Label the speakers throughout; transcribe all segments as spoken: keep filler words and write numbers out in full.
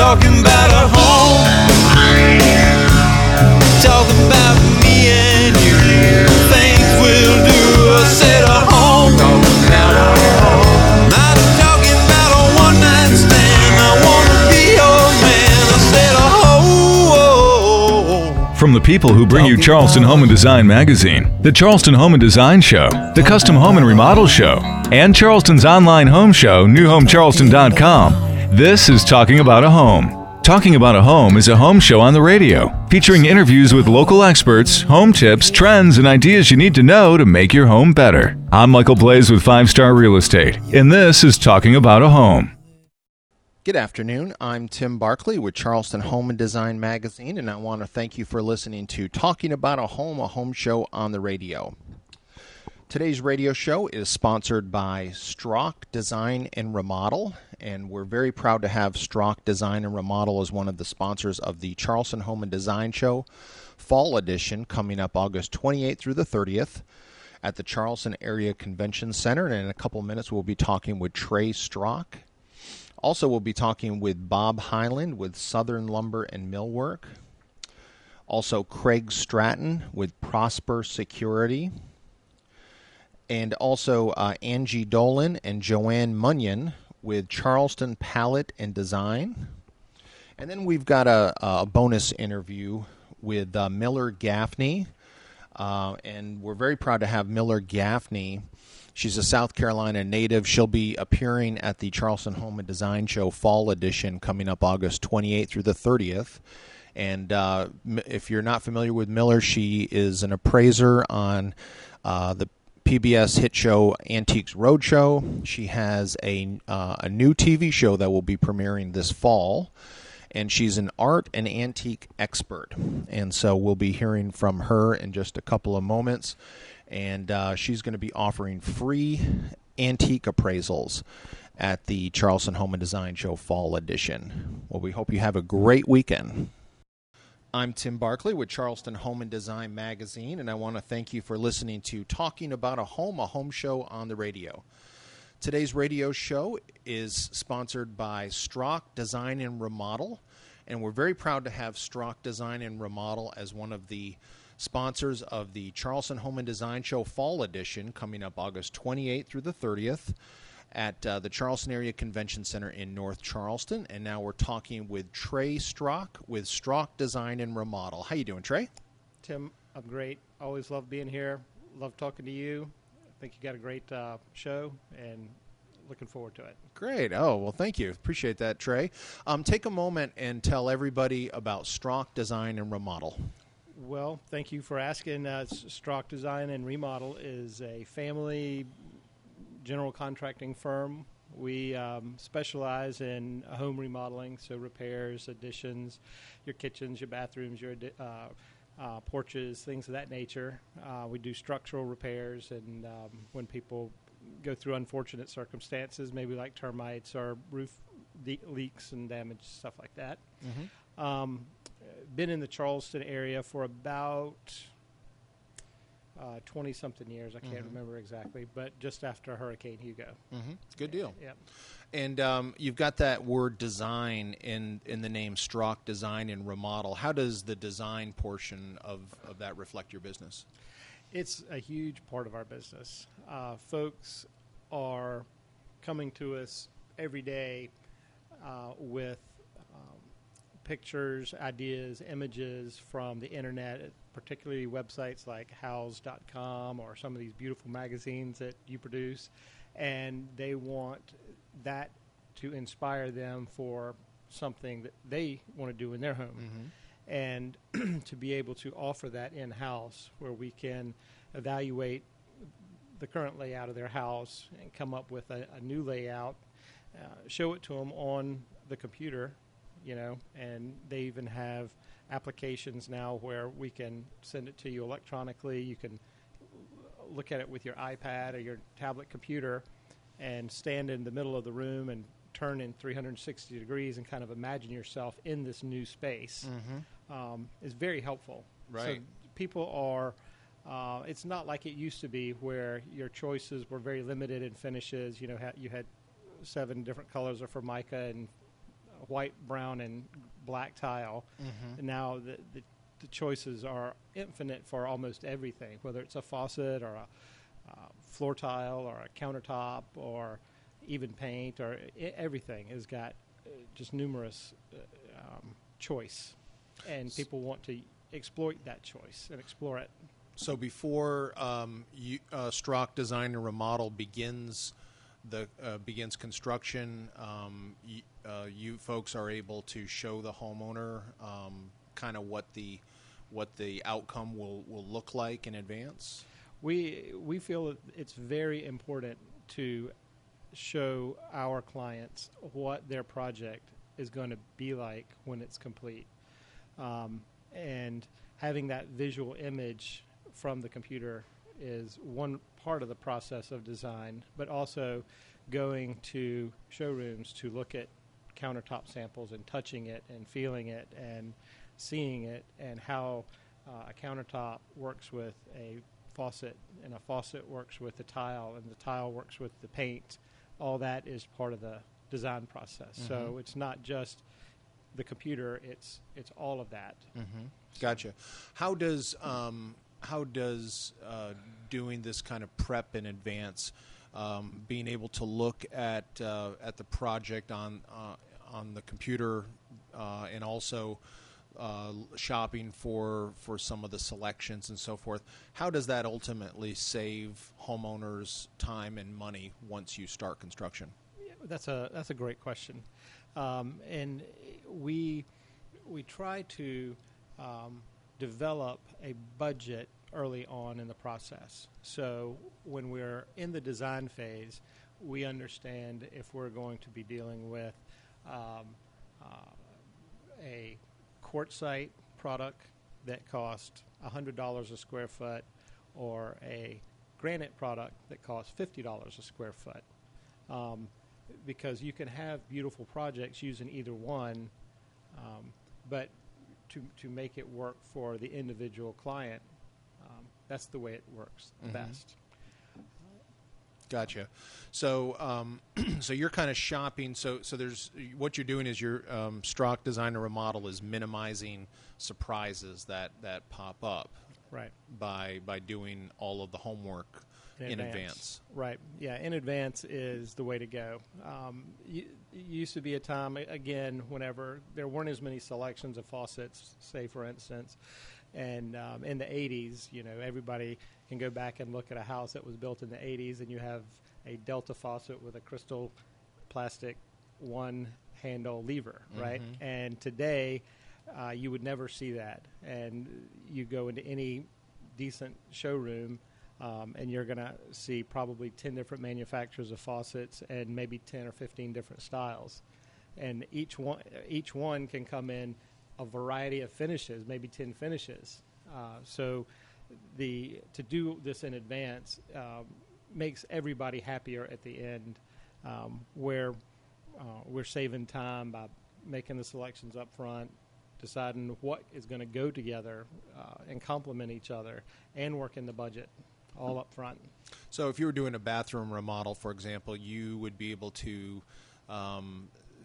Speaker 1: talking about a home. Talking about me and you. Things we'll do. I said a home. Talking about a home. Not talking about a one night stand. I wanna be your man. I said a home.
Speaker 2: From the people who bring you Charleston Home and Design Magazine, the Charleston Home and Design Show, the Custom Home and Remodel Show, and Charleston's online home show, new home charleston dot com, this is Talking About a Home. Talking About a Home is a home show on the radio, featuring interviews with local experts, home tips, trends, and ideas you need to know to make your home better. I'm Michael Blaze with Five Star Real Estate, and this is Talking About a Home.
Speaker 3: Good afternoon. I'm Tim Barkley with Charleston Home and Design Magazine, and I want to thank you for listening to Talking About a Home, a home show on the radio. Today's radio show is sponsored by Strock Design and Remodel, and we're very proud to have Strock Design and Remodel as one of the sponsors of the Charleston Home and Design Show Fall Edition, coming up August twenty-eighth through the thirtieth at the Charleston Area Convention Center. And in a couple minutes, we'll be talking with Trey Strock. Also, we'll be talking with Bob Highland with Southern Lumber and Millwork. Also, Craig Stratton with Prosper Security. And also uh, Angie Dolan and Joanne Munyon with Charleston Palette and Design. And then we've got a, a bonus interview with uh, Miller Gaffney. Uh, and we're very proud to have Miller Gaffney. She's a South Carolina native. She'll be appearing at the Charleston Home and Design Show Fall Edition coming up August twenty-eighth through the thirtieth. And uh, if you're not familiar with Miller, she is an appraiser on uh, the P B S hit show Antiques Roadshow. She has a, uh, a new T V show that will be premiering this fall. And she's an art and antique expert. And so we'll be hearing from her in just a couple of moments. And uh, she's going to be offering free antique appraisals at the Charleston Home and Design Show Fall Edition. Well, we hope you have a great weekend. I'm Tim Barkley with Charleston Home and Design Magazine, and I want to thank you for listening to Talking About a Home, a home show on the radio. Today's radio show is sponsored by Strock Design and Remodel, and we're very proud to have Strock Design and Remodel as one of the sponsors of the Charleston Home and Design Show Fall Edition coming up August twenty-eighth through the thirtieth at uh, the Charleston Area Convention Center in North Charleston. And now we're talking with Trey Strock with Strock Design and Remodel. How you doing, Trey?
Speaker 4: Tim, I'm great. Always love being here. Love talking to you. I think you got a great uh, show, and looking forward to it.
Speaker 3: Great. Oh, well, thank you. Appreciate that, Trey. Um, take a moment and tell everybody about Strock Design and Remodel.
Speaker 4: Well, thank you for asking. Uh, Strock Design and Remodel is a family general contracting firm. We um, specialize in home remodeling, so repairs, additions, your kitchens, your bathrooms, your uh, uh, porches, things of that nature. Uh, we do structural repairs, and um, when people go through unfortunate circumstances, maybe like termites or roof de- leaks and damage, stuff like that. Mm-hmm. Um, been in the Charleston area for about twenty-something uh, years. I can't mm-hmm. remember exactly, but just after Hurricane Hugo.
Speaker 3: Mm-hmm. Good deal.
Speaker 4: Yeah.
Speaker 3: And um, you've got that word design in, in the name Strock Design and Remodel. How does the design portion of, of that reflect your business?
Speaker 4: It's a huge part of our business. Uh, folks are coming to us every day uh, with um, pictures, ideas, images from the internet, particularly websites like house dot com or some of these beautiful magazines that you produce, and they want that to inspire them for something that they want to do in their home. Mm-hmm. And to be able to offer that in-house where we can evaluate the current layout of their house and come up with a, a new layout, uh, show it to them on the computer, you know, and they even have applications now where we can send it to you electronically. You can look at it with your iPad or your tablet computer and stand in the middle of the room and turn in three hundred sixty degrees and kind of imagine yourself in this new space. Mm-hmm. Um, is very helpful.
Speaker 3: Right.
Speaker 4: So people are, uh, it's not like it used to be where your choices were very limited in finishes. You know, ha- you had seven different colors of Formica and white, brown, and black tile. Mm-hmm. Now the, the the choices are infinite for almost everything, whether it's a faucet or a uh, floor tile or a countertop or even paint or I- everything has got uh, just numerous uh, um, choice, and people want to exploit that choice and explore it.
Speaker 3: So before um, you, uh, Strock Design and Remodel begins the uh, begins construction, um, y- uh, you folks are able to show the homeowner um, kind of what the what the outcome will, will look like in advance.
Speaker 4: We we feel that it's very important to show our clients what their project is going to be like when it's complete, um, and having that visual image from the computer is one part of the process of design, but also going to showrooms to look at countertop samples and touching it and feeling it and seeing it, and how uh, a countertop works with a faucet, and a faucet works with the tile, and the tile works with the paint. All that is part of the design process. Mm-hmm. So it's not just the computer; it's it's all of that.
Speaker 3: Mm-hmm. Gotcha. How does um, how does uh, doing this kind of prep in advance, um, being able to look at uh, at the project on uh, on the computer, uh, and also uh, shopping for for some of the selections and so forth, how does that ultimately save homeowners time and money once you start construction?
Speaker 4: That's a that's a great question, um, and we we try to um, develop a budget early on in the process. So when we're in the design phase, we understand if we're going to be dealing with um, uh, a quartzite product that costs one hundred dollars a square foot, or a granite product that costs fifty dollars a square foot. Um, because you can have beautiful projects using either one, um, but to to make it work for the individual client, um, that's the way it works the mm-hmm. best.
Speaker 3: Gotcha. So, um, so you're kind of shopping. So, so there's what you're doing is your um, Strock Design and Remodel is minimizing surprises that, that pop up,
Speaker 4: right?
Speaker 3: By by doing all of the homework in, in advance. advance.
Speaker 4: Right. Yeah. In advance is the way to go. Um, y- it used to be a time again whenever there weren't as many selections of faucets, say for instance. And um, in the eighties, you know, everybody can go back and look at a house that was built in the eighties, and you have a Delta faucet with a crystal plastic one-handle lever, right? Mm-hmm. And today, uh, you would never see that. And you go into any decent showroom, um, and you're going to see probably ten different manufacturers of faucets and maybe ten or fifteen different styles. And each one, each one can come in a variety of finishes, maybe ten finishes. Uh, so the to do this in advance um, makes everybody happier at the end, um, where uh, we're saving time by making the selections up front, deciding what is going to go together uh, and complement each other, and working the budget all up front.
Speaker 3: So if you were doing a bathroom remodel, for example, you would be able to um,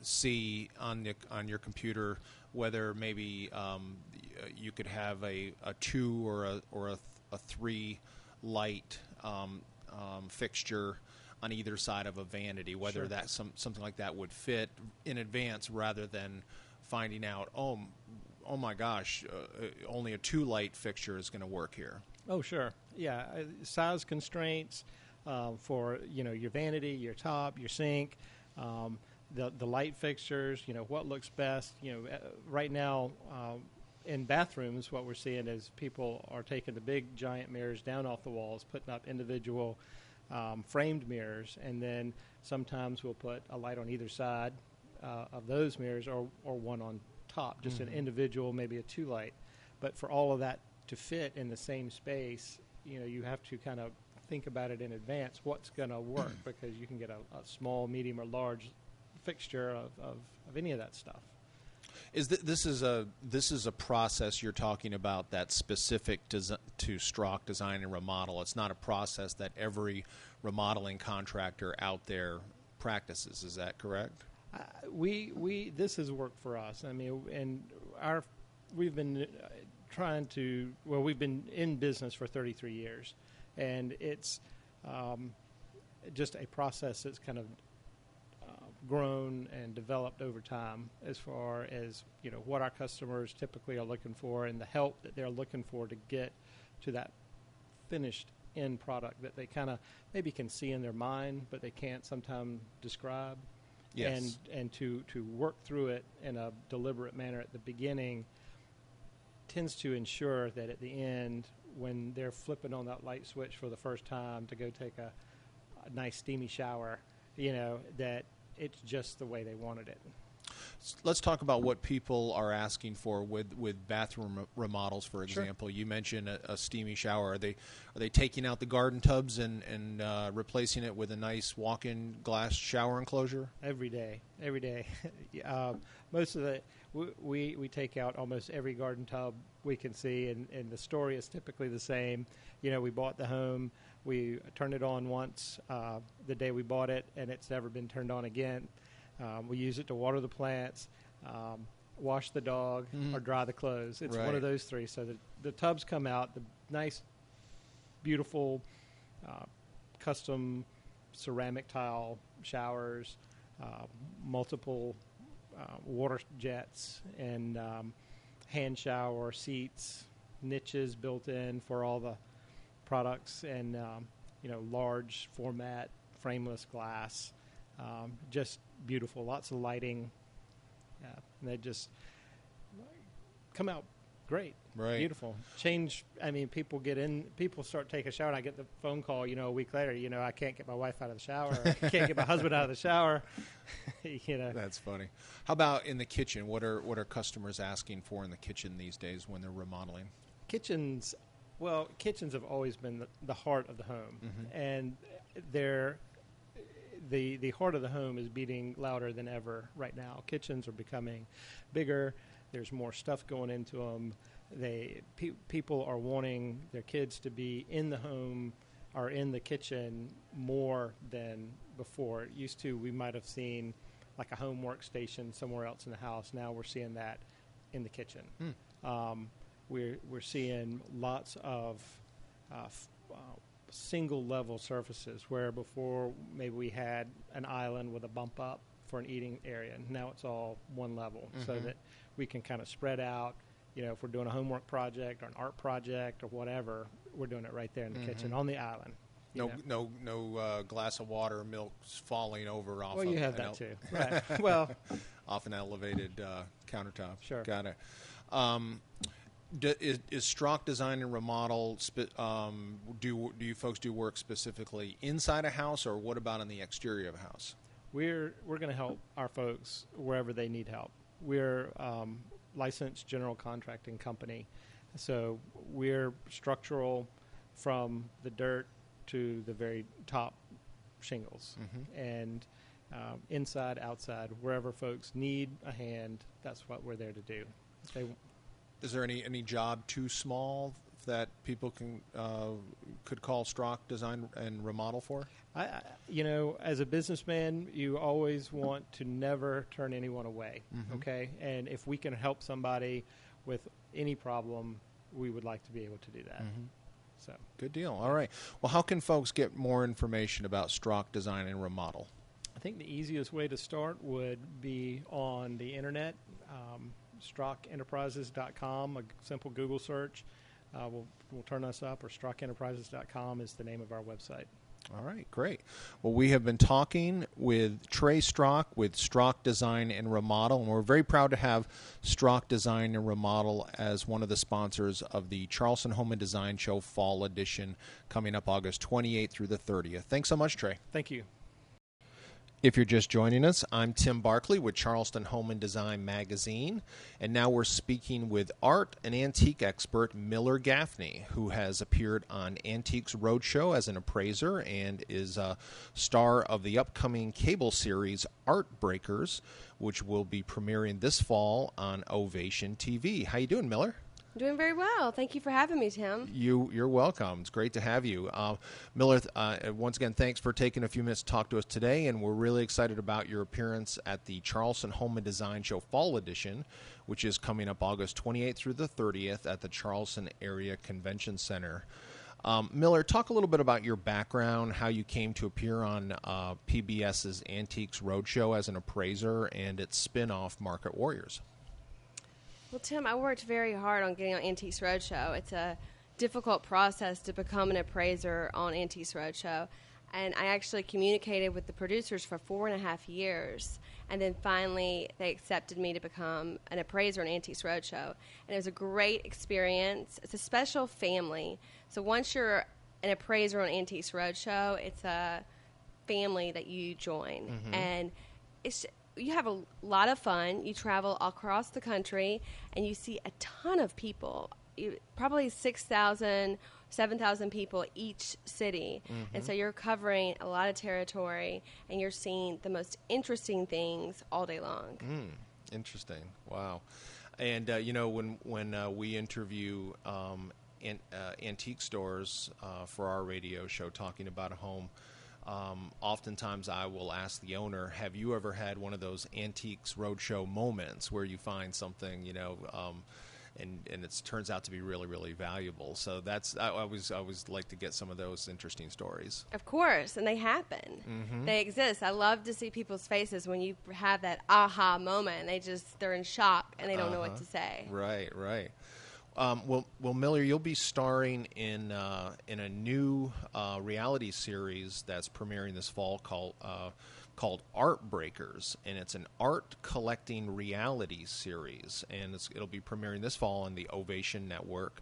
Speaker 3: see on the, on your computer whether maybe um, you could have a, a two or a or a, a three light um, um, fixture on either side of a vanity, whether
Speaker 4: sure.
Speaker 3: that some something like that would fit in advance, rather than finding out, oh, oh my gosh, uh, only a two light fixture is going to work here.
Speaker 4: Oh, sure, yeah, uh, size constraints uh, for you know your vanity, your top, your sink. Um, The, the light fixtures, you know, what looks best. You know, uh, right now um, in bathrooms, what we're seeing is people are taking the big giant mirrors down off the walls, putting up individual um, framed mirrors, and then sometimes we'll put a light on either side uh, of those mirrors, or, or one on top, just mm-hmm. an individual, maybe a two light. But for all of that to fit in the same space, you know, you have to kind of think about it in advance, what's going to work, because you can get a, a small, medium, or large fixture of, of, of any of that stuff.
Speaker 3: Is th- this is a this is a process you're talking about that's specific to, to Strock Design and Remodel. It's not a process that every remodeling contractor out there practices. Is that correct?
Speaker 4: Uh, we we this has worked for us. I mean, and our we've been uh, trying to well, we've been in business for thirty-three years, and it's um, just a process that's kind of uh, grown and developed over time. As far as you know, what our customers typically are looking for, and the help that they're looking for to get to that finished end product that they kind of maybe can see in their mind, but they can't sometimes describe.
Speaker 3: Yes.
Speaker 4: And and to, to work through it in a deliberate manner at the beginning tends to ensure that at the end, when they're flipping on that light switch for the first time to go take a, a nice steamy shower, you know, that it's just the way they wanted it.
Speaker 3: Let's talk about what people are asking for with, with bathroom re- remodels, for
Speaker 4: Sure.
Speaker 3: example. You mentioned a, a steamy shower. Are they are they taking out the garden tubs and, and uh, replacing it with a nice walk-in glass shower enclosure?
Speaker 4: Every day, every day. uh, most of the we, we we take out almost every garden tub we can see, and, and the story is typically the same. You know, we bought the home, we turned it on once uh, the day we bought it, and it's never been turned on again. Um, we use it to water the plants, um, wash the dog,
Speaker 3: Mhm.
Speaker 4: or dry the clothes. It's one
Speaker 3: Right.
Speaker 4: of those three. So the, the tubs come out, the nice, beautiful, uh, custom ceramic tile showers, uh, multiple uh, water jets, and um, hand shower seats, niches built in for all the products, and um, you know, large format frameless glass. Um, just beautiful, lots of lighting. Yeah, and they just come out great,
Speaker 3: Right.
Speaker 4: beautiful. Change. I mean, people get in. People start taking a shower, and I get the phone call. You know, a week later, you know, I can't get my wife out of the shower. Or I can't get my husband out of the shower. you know,
Speaker 3: That's funny. How about in the kitchen? What are what are customers asking for in the kitchen these days when they're remodeling?
Speaker 4: kitchens. Well, kitchens have always been the, the heart of the home,
Speaker 3: Mhm.
Speaker 4: and they're the the heart of the home is beating louder than ever right now. Kitchens are becoming bigger. There's more stuff going into them. They pe- people are wanting their kids to be in the home or in the kitchen more than before. It used to, we might have seen like a home workstation somewhere else in the house. Now we're seeing that in the kitchen.
Speaker 3: Hmm.
Speaker 4: Um, we're we're seeing lots of uh, f- uh, single level surfaces where before maybe we had an island with a bump up for an eating area, and now it's all one level, so
Speaker 3: Mhm.
Speaker 4: that we can kind of spread out. You know, if we're doing a homework project or an art project or whatever, we're doing it right there in the kitchen
Speaker 3: Mhm.
Speaker 4: on the island. you
Speaker 3: No
Speaker 4: know.
Speaker 3: no no uh, glass of water, milk falling over off.
Speaker 4: Well,
Speaker 3: of
Speaker 4: you have
Speaker 3: an
Speaker 4: that
Speaker 3: el-
Speaker 4: too, right? Well,
Speaker 3: off an elevated uh, countertop.
Speaker 4: Sure.
Speaker 3: Got it. Um, d- is, is Strock Design and Remodel? Spe- um, do do you folks do work specifically inside a house, or what about on the exterior of a house?
Speaker 4: we're we're going to help our folks wherever they need help. We're um, licensed general contracting company, so we're structural from the dirt to the very top shingles,
Speaker 3: Mhm.
Speaker 4: and um, inside, outside, wherever folks need a hand, that's what we're there to do. They,
Speaker 3: Is there any any job too small that people can uh, could call Strock Design and Remodel for?
Speaker 4: I, I, you know, as a businessman, you always want to never turn anyone away.
Speaker 3: Mhm.
Speaker 4: Okay, and if we can help somebody with any problem, we would like to be able to do that.
Speaker 3: Mhm.
Speaker 4: So,
Speaker 3: Good deal. All right. Well, how can folks get more information about Strock Design and Remodel?
Speaker 4: I think the easiest way to start would be on the internet, um, strock enterprises dot com. A g- simple Google search uh, will will turn us up, or strock enterprises dot com is the name of our website.
Speaker 3: All right, great. Well, we have been talking with Trey Strock with Strock Design and Remodel, and we're very proud to have Strock Design and Remodel as one of the sponsors of the Charleston Home and Design Show Fall Edition coming up August twenty-eighth through the thirtieth. Thanks so much, Trey.
Speaker 4: Thank you.
Speaker 3: If you're just joining us, I'm Tim Barkley with Charleston Home and Design Magazine, and now we're speaking with art and antique expert Miller Gaffney, who has appeared on Antiques Roadshow as an appraiser and is a star of the upcoming cable series Art Breakers, which will be premiering this fall on Ovation T V. How you doing, Miller?
Speaker 5: Doing very well. Thank you for having me, Tim.
Speaker 3: You, you're welcome. It's great to have you. Uh, Miller, uh, once again, thanks for taking a few minutes to talk to us today, and we're really excited about your appearance at the Charleston Home and Design Show Fall Edition, which is coming up August twenty-eighth through the thirtieth at the Charleston Area Convention Center. Um, Miller, talk a little bit about your background, how you came to appear on uh, P B S's Antiques Roadshow as an appraiser and its spin-off Market Warriors.
Speaker 5: Well, Tim, I worked very hard on getting on Antiques Roadshow. It's a difficult process to become an appraiser on Antiques Roadshow. And I actually communicated with the producers for four and a half years. And then finally, they accepted me to become an appraiser on Antiques Roadshow. And it was a great experience. It's a special family. So once you're an appraiser on Antiques Roadshow, it's a family that you join. Mm-hmm. And it's you have a lot of fun. You travel across the country, and you see a ton of people, you, probably six thousand, seven thousand people each city. Mm-hmm. And so you're covering a lot of territory, and you're seeing the most interesting things all day long.
Speaker 3: Mm, interesting. Wow. And, uh, you know, when, when uh, we interview um, an, uh, antique stores uh, for our radio show, Talking About a Home, Um, oftentimes I will ask the owner, have you ever had one of those Antiques Roadshow moments where you find something, you know, um, and, and it turns out to be really, really valuable? So that's, I always, I always like to get some of those interesting stories.
Speaker 5: Of course, and they happen. Mm-hmm. They exist. I love to see people's faces when you have that aha moment, and they just, they're in shock, and they don't uh-huh. know what to say.
Speaker 3: Right, right. Um, well, well, Miller, you'll be starring in uh, in a new uh, reality series that's premiering this fall called uh, called Art Breakers, and it's an art collecting reality series, and it's, it'll be premiering this fall on the Ovation Network.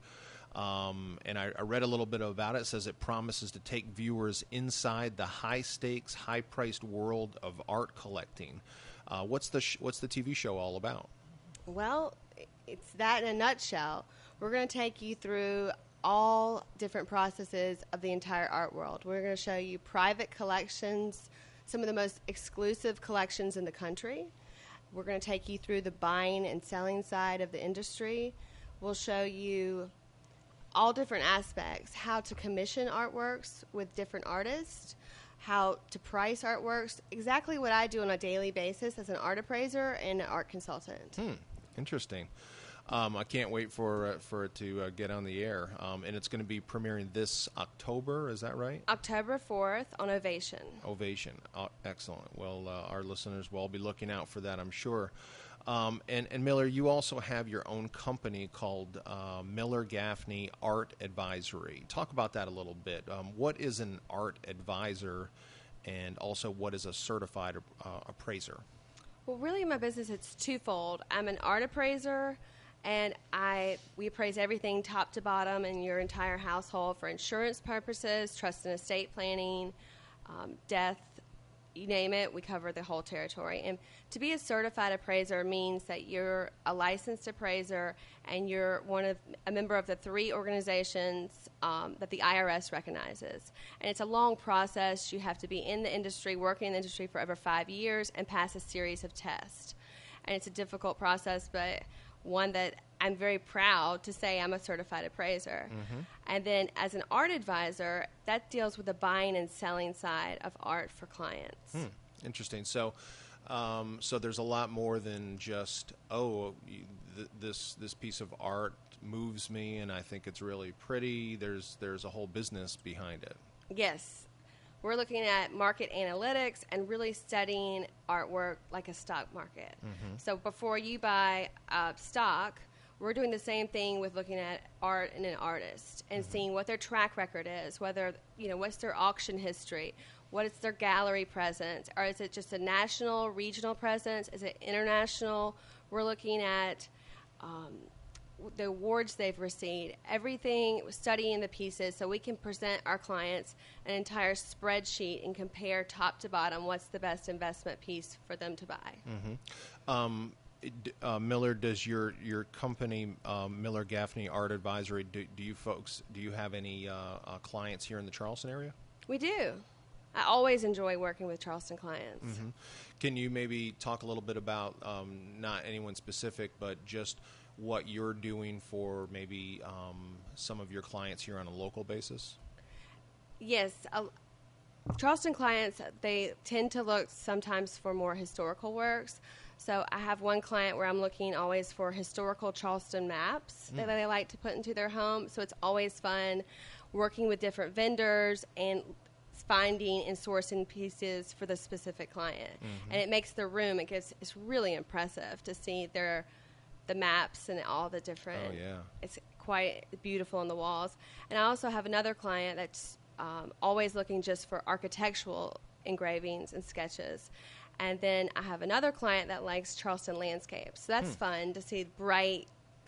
Speaker 3: Um, and I, I read a little bit about it. It says it promises to take viewers inside the high stakes, high priced world of art collecting. Uh, what's the sh- what's the T V show all about?
Speaker 5: Well, it's that in a nutshell. We're going to take you through all different processes of the entire art world. We're going to show you private collections, some of the most exclusive collections in the country. We're going to take you through the buying and selling side of the industry. We'll show you all different aspects, how to commission artworks with different artists, how to price artworks, exactly what I do on a daily basis as an art appraiser and an art consultant.
Speaker 3: Hmm, interesting. Um, I can't wait for uh, for it to uh, get on the air. Um, and it's going to be premiering this October, is that right?
Speaker 5: October fourth on Ovation.
Speaker 3: Ovation. Uh, excellent. Well, uh, our listeners will all be looking out for that, I'm sure. Um, and, and Miller, you also have your own company called uh, Miller Gaffney Art Advisory. Talk about that a little bit. Um, what is an art advisor, and also what is a certified uh, appraiser?
Speaker 5: Well, really in my business it's twofold. I'm an art appraiser, and I we appraise everything top to bottom in your entire household for insurance purposes, trust and estate planning, um, death, you name it, we cover the whole territory. And to be a certified appraiser means that you're a licensed appraiser and you're one of a member of the three organizations um, that the I R S recognizes. And it's a long process. You have to be in the industry, working in the industry for over five years, and pass a series of tests. And it's a difficult process, but one that I'm very proud to say I'm a certified appraiser. Mm-hmm. And then as an art advisor, that deals with the buying and selling side of art for clients.
Speaker 3: Hmm. Interesting. So um, so there's a lot more than just, oh, you, th- this this piece of art moves me and I think it's really pretty. There's there's a whole business behind it.
Speaker 5: Yes. We're looking at market analytics and really studying artwork like a stock market. Mm-hmm. So before you buy uh, stock, we're doing the same thing with looking at art and an artist and mm-hmm. seeing what their track record is, whether, you know, what's their auction history, what is their gallery presence, or is it just a national, regional presence, is it international? We're looking at um, the awards they've received, everything, studying the pieces so we can present our clients an entire spreadsheet and compare top to bottom what's the best investment piece for them to buy.
Speaker 3: Mm-hmm. Um, uh, Miller, does your your company, um, Miller Gaffney Art Advisory, do, do you folks, do you have any uh, uh, clients here in the Charleston area?
Speaker 5: We do. I always enjoy working with Charleston clients.
Speaker 3: Mm-hmm. Can you maybe talk a little bit about, um, not anyone specific, but just what you're doing for maybe um, some of your clients here on a local basis?
Speaker 5: Yes. Uh, Charleston clients, they tend to look sometimes for more historical works. So I have one client where I'm looking always for historical Charleston maps mm. that they like to put into their home. So it's always fun working with different vendors and finding and sourcing pieces for the specific client. Mm-hmm. And it makes the room, it gets, it's really impressive to see their the maps and all the different.
Speaker 3: Oh, yeah.
Speaker 5: It's quite beautiful on the walls. And I also have another client that's um, always looking just for architectural engravings and sketches. And then I have another client that likes Charleston landscapes. So that's hmm. fun to see bright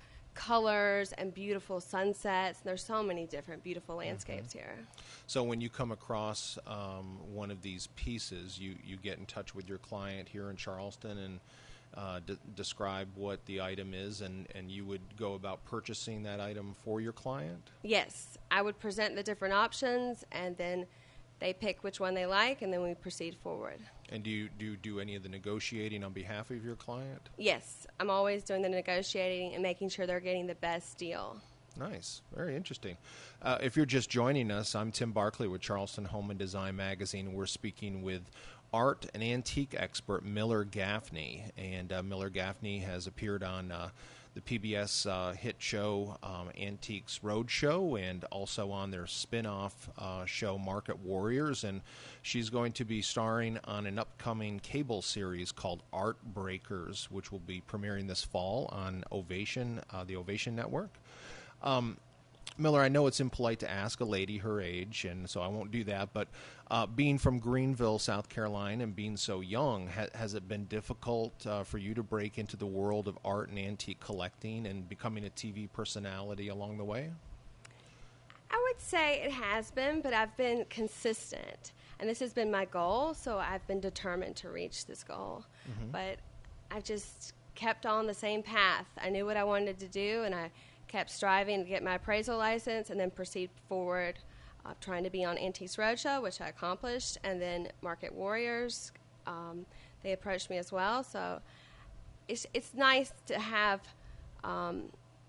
Speaker 5: colors and beautiful sunsets. And there's so many different beautiful landscapes mm-hmm. here.
Speaker 3: So when you come across um, one of these pieces, you, you get in touch with your client here in Charleston and uh, d- describe what the item is, and, and you would go about purchasing that item for your client?
Speaker 5: Yes. I would present the different options, and then they pick which one they like, and then we proceed forward.
Speaker 3: And do you, do you do any of the negotiating on behalf of your client?
Speaker 5: Yes. I'm always doing the negotiating and making sure they're getting the best deal.
Speaker 3: Nice. Very interesting. Uh, if you're just joining us, I'm Tim Barkley with Charleston Home and Design Magazine. We're speaking with art and antique expert Miller Gaffney. And uh, Miller Gaffney has appeared on uh, the P B S uh, hit show um, Antiques Roadshow, and also on their spin-off uh, show Market Warriors. And she's going to be starring on an upcoming cable series called Art Breakers, which will be premiering this fall on Ovation, uh, the Ovation Network. Um, Miller, I know it's impolite to ask a lady her age, and so I won't do that, but uh, being from Greenville, South Carolina, and being so young, ha- has it been difficult uh, for you to break into the world of art and antique collecting and becoming a T V personality along the way?
Speaker 5: I would say it has been, but I've been consistent, and this has been my goal, so I've been determined to reach this goal. Mm-hmm. But I've just kept on the same path. I knew what I wanted to do, and I kept striving to get my appraisal license and then proceed forward, uh, trying to be on Antiques Roadshow, which I accomplished, and then Market Warriors. Um, they approached me as well, so it's it's nice to have um,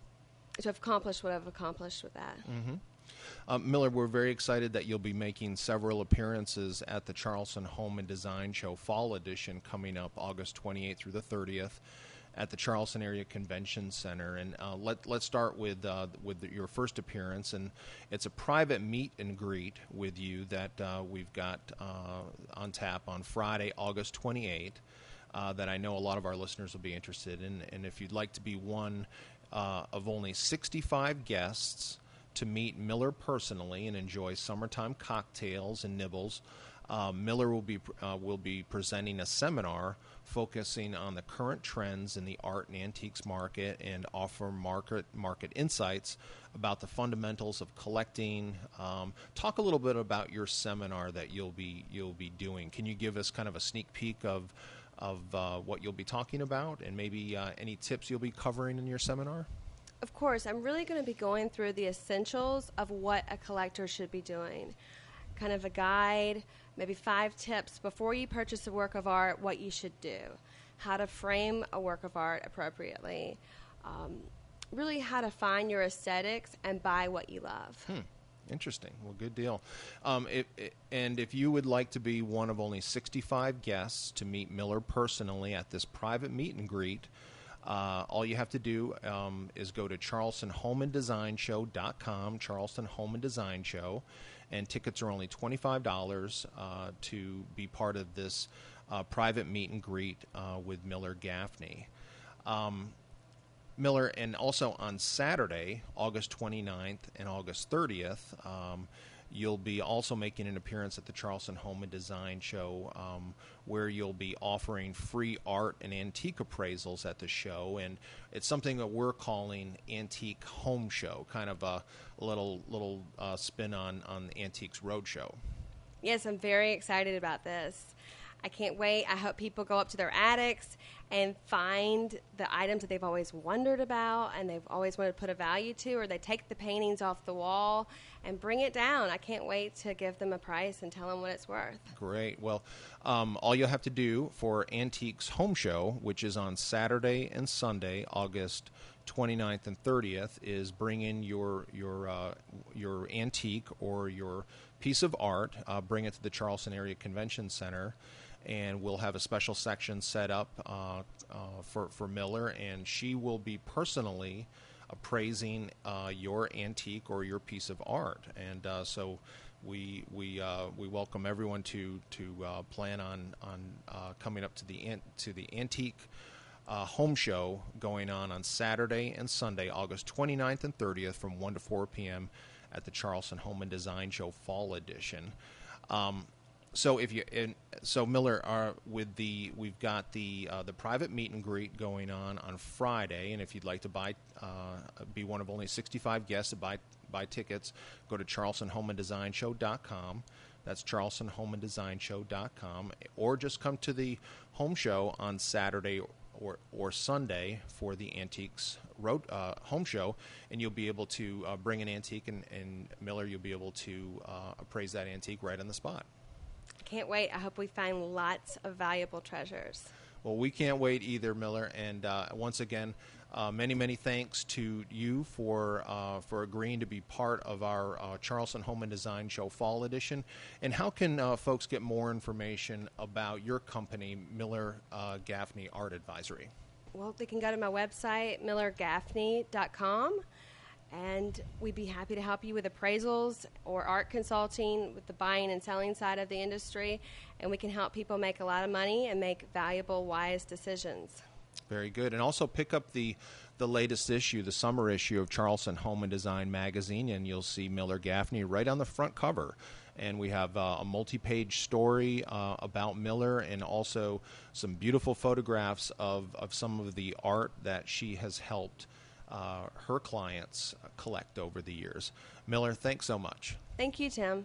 Speaker 5: to have accomplished what I've accomplished with that.
Speaker 3: Mm-hmm. Um, Miller, we're very excited that you'll be making several appearances at the Charleston Home and Design Show Fall Edition coming up August twenty-eighth through the thirtieth. At the Charleston Area Convention Center, and uh, let let's start with uh, with the, your first appearance, and it's a private meet and greet with you that uh, we've got uh, on tap on Friday, August twenty-eighth. Uh, that I know a lot of our listeners will be interested in, and if you'd like to be one uh, of only sixty-five guests to meet Miller personally and enjoy summertime cocktails and nibbles, uh, Miller will be uh, will be presenting a seminar focusing on the current trends in the art and antiques market and offer market market insights about the fundamentals of collecting. Um, talk a little bit about your seminar that you'll be you'll be doing. Can you give us kind of a sneak peek of of uh, what you'll be talking about, and maybe uh, any tips you'll be covering in your seminar?
Speaker 5: Of course, I'm really going to be going through the essentials of what a collector should be doing. Kind of a guide, maybe five tips before you purchase a work of art, what you should do, how to frame a work of art appropriately, um, really how to find your aesthetics and buy what you love.
Speaker 3: Hmm. Interesting. Well, good deal. Um, it, it, and if you would like to be one of only sixty-five guests to meet Miller personally at this private meet and greet, Uh, all you have to do um, is go to charleston home and design show dot com, Charleston Home and Design Show, and tickets are only twenty-five dollars uh, to be part of this uh, private meet and greet uh, with Miller Gaffney. Um, Miller, and also on Saturday, August twenty-ninth and August thirtieth, um, you'll be also making an appearance at the Charleston Home and Design Show, um, where you'll be offering free art and antique appraisals at the show, and it's something that we're calling Antique Home Show, kind of a little little uh, spin on on the Antiques Roadshow.
Speaker 5: Yes, I'm very excited about this. I can't wait. I hope people go up to their attics and find the items that they've always wondered about and they've always wanted to put a value to, or they take the paintings off the wall and bring it down. I can't wait to give them a price and tell them what it's worth.
Speaker 3: Great. Well, um, all you'll have to do for Antiques Home Show, which is on Saturday and Sunday, August twenty-ninth and thirtieth, is bring in your your uh, your antique or your piece of art, uh, bring it to the Charleston Area Convention Center, and we'll have a special section set up uh, uh, for, for Miller, and she will be personally appraising uh, your antique or your piece of art. And uh, so we we uh, we welcome everyone to to uh, plan on on uh, coming up to the an- to the Antique Uh, home show going on on Saturday and Sunday, August twenty-ninth and thirtieth from one to four p.m. at the Charleston Home and Design Show Fall Edition. Um, so if you and so Miller are with the we've got the uh, the private meet and greet going on on Friday, and if you'd like to buy uh, be one of only sixty-five guests to buy buy tickets, go to charleston home and design show dot com. That's charleston home and design show dot com, or just come to the home show on Saturday or or Sunday for the Antiques Road uh, Home Show, and you'll be able to uh, bring an antique, and, and Miller, you'll be able to uh, appraise that antique right on the spot.
Speaker 5: Can't wait. I hope we find lots of valuable treasures.
Speaker 3: Well, we can't wait either, Miller. And uh, once again, uh, many, many thanks to you for uh, for agreeing to be part of our uh, Charleston Home and Design Show Fall Edition. And how can uh, folks get more information about your company, Miller uh, Gaffney Art Advisory?
Speaker 5: Well, they can go to my website, miller gaffney dot com, and we'd be happy to help you with appraisals or art consulting with the buying and selling side of the industry, and we can help people make a lot of money and make valuable, wise decisions.
Speaker 3: Very good. And also pick up the the latest issue, the summer issue of Charleston Home and Design magazine, and you'll see Miller Gaffney right on the front cover. And we have uh, a multi-page story uh, about Miller, and also some beautiful photographs of, of some of the art that she has helped uh, her clients collect over the years. Miller, thanks so much.
Speaker 5: Thank you, Tim.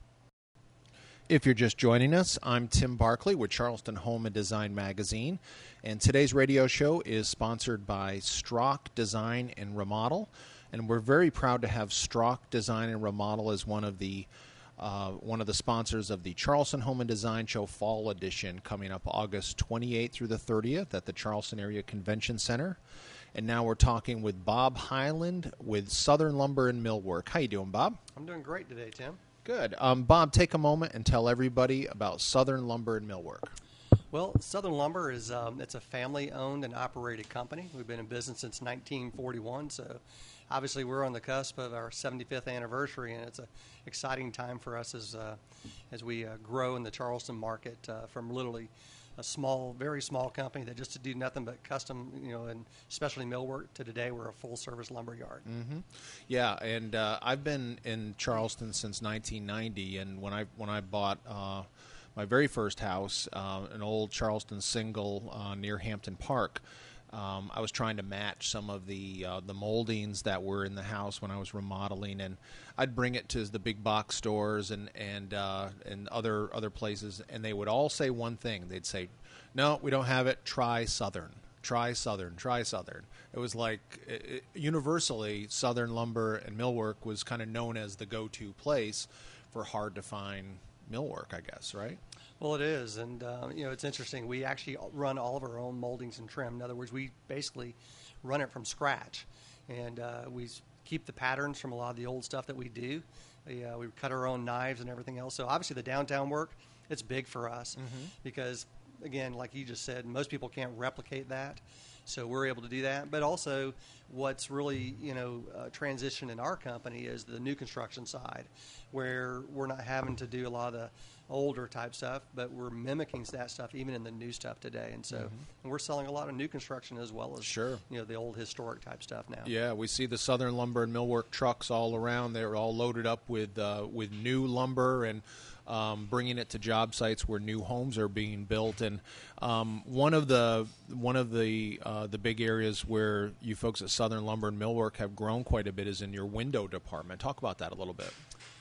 Speaker 3: If you're just joining us, I'm Tim Barkley with Charleston Home and Design Magazine, and today's radio show is sponsored by Strock Design and Remodel, and we're very proud to have Strock Design and Remodel as one of the uh, one of the sponsors of the Charleston Home and Design Show Fall Edition coming up August twenty-eighth through the thirtieth at the Charleston Area Convention Center. And now we're talking with Bob Highland with Southern Lumber and Millwork. How you doing, Bob?
Speaker 6: I'm doing great today, Tim.
Speaker 3: Good. Um, Bob, take a moment and tell everybody about Southern Lumber and Millwork.
Speaker 6: Well, Southern Lumber is um, it's a family-owned and operated company. We've been in business since nineteen forty-one, so obviously we're on the cusp of our seventy-fifth anniversary, and it's an exciting time for us as uh, as we uh, grow in the Charleston market uh, from literally a small, very small company that just to do nothing but custom, you know, and especially millwork, to today we're a full-service lumber yard.
Speaker 3: Mm-hmm. Yeah, and uh, I've been in Charleston since nineteen ninety, and when I when I bought uh, my very first house, uh, an old Charleston single uh, near Hampton Park, um, I was trying to match some of the uh, the moldings that were in the house when I was remodeling, and I'd bring it to the big box stores and and uh, and other other places, and they would all say one thing. They'd say, "No, we don't have it. Try Southern. Try Southern. Try Southern." It was like it, it, universally, Southern Lumber and Millwork was kind of known as the go-to place for hard-to-find millwork, I guess, right?
Speaker 6: Well, it is, and uh, you know, it's interesting. We actually run all of our own moldings and trim. In other words, we basically run it from scratch, and uh, we keep the patterns from a lot of the old stuff that we do. We, uh, we cut our own knives and everything else. So obviously, the downtown work, it's big for us mm-hmm. because, again, like you just said, most people can't replicate that. So we're able to do that. But also, what's really, you know, uh, transition in our company is the new construction side, where we're not having to do a lot of the older type stuff, but we're mimicking that stuff even in the new stuff today. And so mm-hmm. and we're selling a lot of new construction as well as,
Speaker 3: sure.
Speaker 6: you know, the old historic type stuff now.
Speaker 3: Yeah, we see the Southern Lumber and Millwork trucks all around. They're all loaded up with uh, with new lumber and um, bringing it to job sites where new homes are being built. And um, one of the one of the uh, the big areas where you folks at Southern Lumber and Millwork have grown quite a bit is in your window department. Talk about that a little bit.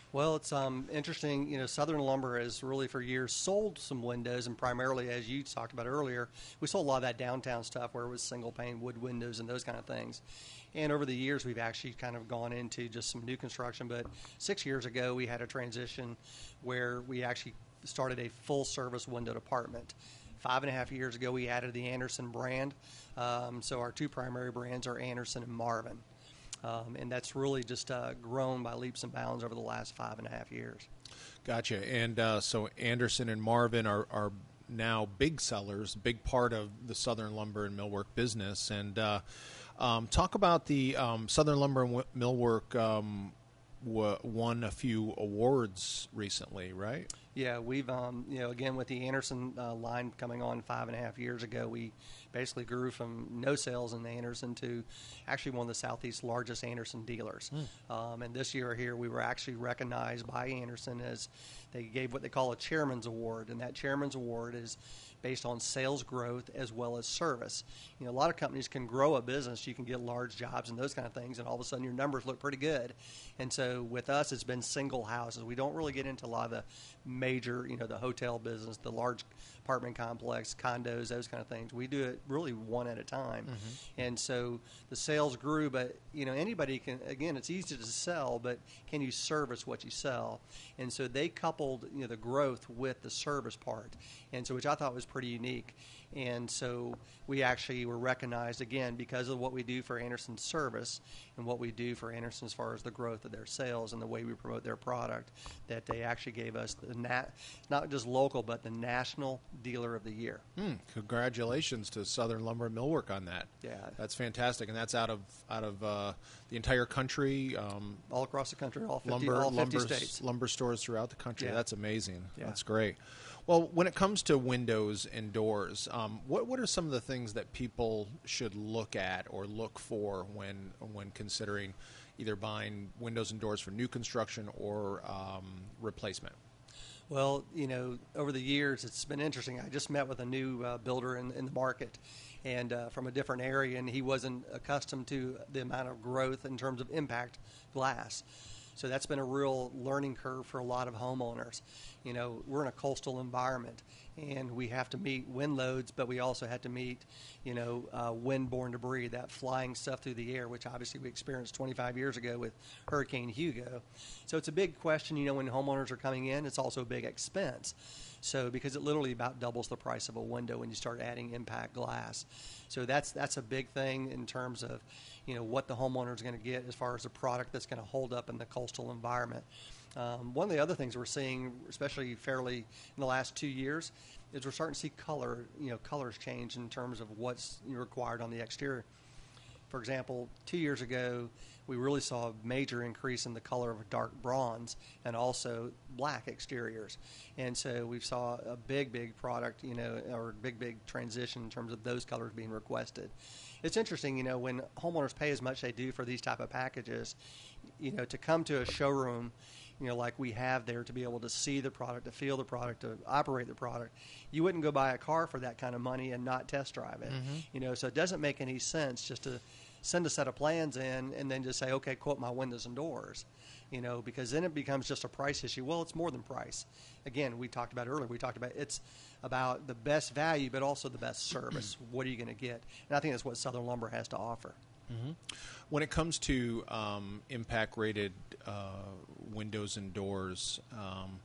Speaker 6: Well, it's um, interesting. You know, Southern Lumber has really for years sold some windows, and primarily, as you talked about earlier, we sold a lot of that downtown stuff where it was single pane wood windows and those kind of things. And over the years, we've actually kind of gone into just some new construction. But six years ago, we had a transition where we actually started a full-service window department. Five and a half years ago, we added the Andersen brand. Um, so our two primary brands are Andersen and Marvin. Um, and that's really just uh, grown by leaps and bounds over the last five and a half years.
Speaker 3: Gotcha. And uh, so Andersen and Marvin are, are now big sellers, big part of the Southern Lumber and Millwork business. And uh, um, talk about the um, Southern Lumber and Millwork um, w- won a few awards recently, right?
Speaker 6: Yeah, we've, um, you know, again, with the Andersen uh, line coming on five and a half years ago, we basically grew from no sales in Andersen to actually one of the Southeast's largest Andersen dealers. Mm. Um, and this year here, we were actually recognized by Andersen as they gave what they call a Chairman's Award. And that Chairman's Award is based on sales growth as well as service. You know, a lot of companies can grow a business. You can get large jobs and those kind of things, and all of a sudden your numbers look pretty good. And so with us, it's been single houses. We don't really get into a lot of the major, you know, the hotel business, the large apartment complex, condos, those kind of things. We do it really one at a time. Mm-hmm. And so the sales grew, but, you know, anybody can, again, it's easy to sell, but can you service what you sell? And so they coupled, you know, the growth with the service part. And so, which I thought was pretty unique. And so we actually were recognized, again, because of what we do for Andersen service and what we do for Andersen as far as the growth of their sales and the way we promote their product, that they actually gave us the nat- not just local, but the National Dealer of the Year.
Speaker 3: Hmm. Congratulations to Southern Lumber and Millwork on that.
Speaker 6: Yeah.
Speaker 3: That's fantastic. And that's out of out of uh, the entire country. Um,
Speaker 6: all across the country, all fifty,
Speaker 3: lumber,
Speaker 6: all fifty
Speaker 3: lumber,
Speaker 6: states.
Speaker 3: Lumber stores throughout the country.
Speaker 6: Yeah.
Speaker 3: That's amazing.
Speaker 6: Yeah.
Speaker 3: That's great. Well, when it comes to windows and doors, um, what what are some of the things that people should look at or look for when when considering either buying windows and doors for new construction or um, replacement?
Speaker 6: Well, you know, over the years, it's been interesting. I just met with a new uh, builder in, in the market and uh, from a different area, and he wasn't accustomed to the amount of growth in terms of impact glass. So that's been a real learning curve for a lot of homeowners. You know, we're in a coastal environment, and we have to meet wind loads, but we also have to meet, you know, uh, wind-borne debris, that flying stuff through the air, which obviously we experienced twenty-five years ago with Hurricane Hugo. So it's a big question, you know, when homeowners are coming in. It's also a big expense. So because it literally about doubles the price of a window when you start adding impact glass. So that's that's a big thing in terms of, you know, what the homeowner is going to get as far as a product that's going to hold up in the coastal environment. Um, one of the other things we're seeing, especially fairly in the last two years, is we're starting to see color, you know, colors change in terms of what's required on the exterior. For example, two years ago, we really saw a major increase in the color of dark bronze and also black exteriors. And so we saw a big, big product, you know, or big, big transition in terms of those colors being requested. It's interesting, you know, when homeowners pay as much as they do for these type of packages, you know, to come to a showroom, you know, like we have there, to be able to see the product, to feel the product, to operate the product, you wouldn't go buy a car for that kind of money and not test drive it. Mm-hmm. You know, so it doesn't make any sense just to send a set of plans in and then just say, okay, quote my windows and doors, you know, because then it becomes just a price issue. Well, it's more than price. Again, we talked about earlier, we talked about it's about the best value, but also the best service. What are you going to get? And I think that's what Southern Lumber has to offer.
Speaker 3: Mm-hmm. When it comes to um, impact-rated uh, windows and doors, um,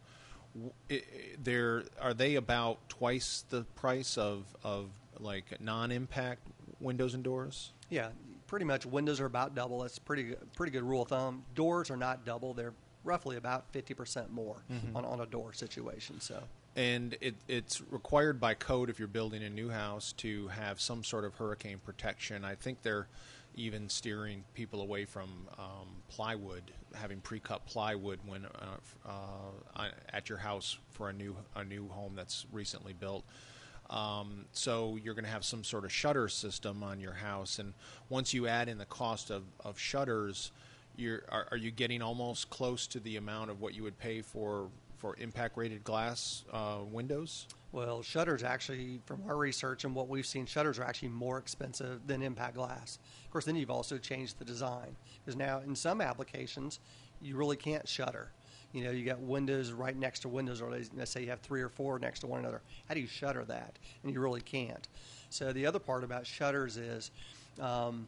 Speaker 3: it, it, they're, are they about twice the price of, of like non-impact windows and doors?
Speaker 6: Yeah, pretty much. Windows are about double. That's pretty pretty good rule of thumb. Doors are not double. They're roughly about fifty percent more mm-hmm. on, on a door situation. So.
Speaker 3: And it, it's required by code if you're building a new house to have some sort of hurricane protection. I think they're even steering people away from um, plywood, having pre-cut plywood when uh, uh, at your house for a new a new home that's recently built. Um, so you're going to have some sort of shutter system on your house, and once you add in the cost of, of shutters, you're are, are you getting almost close to the amount of what you would pay for for impact-rated glass uh, windows?
Speaker 6: Well, shutters actually, from our research and what we've seen, shutters are actually more expensive than impact glass. Of course, then you've also changed the design. Because now, in some applications, you really can't shutter. You know, you got windows right next to windows, or let's say you have three or four next to one another. How do you shutter that? And you really can't. So the other part about shutters is um,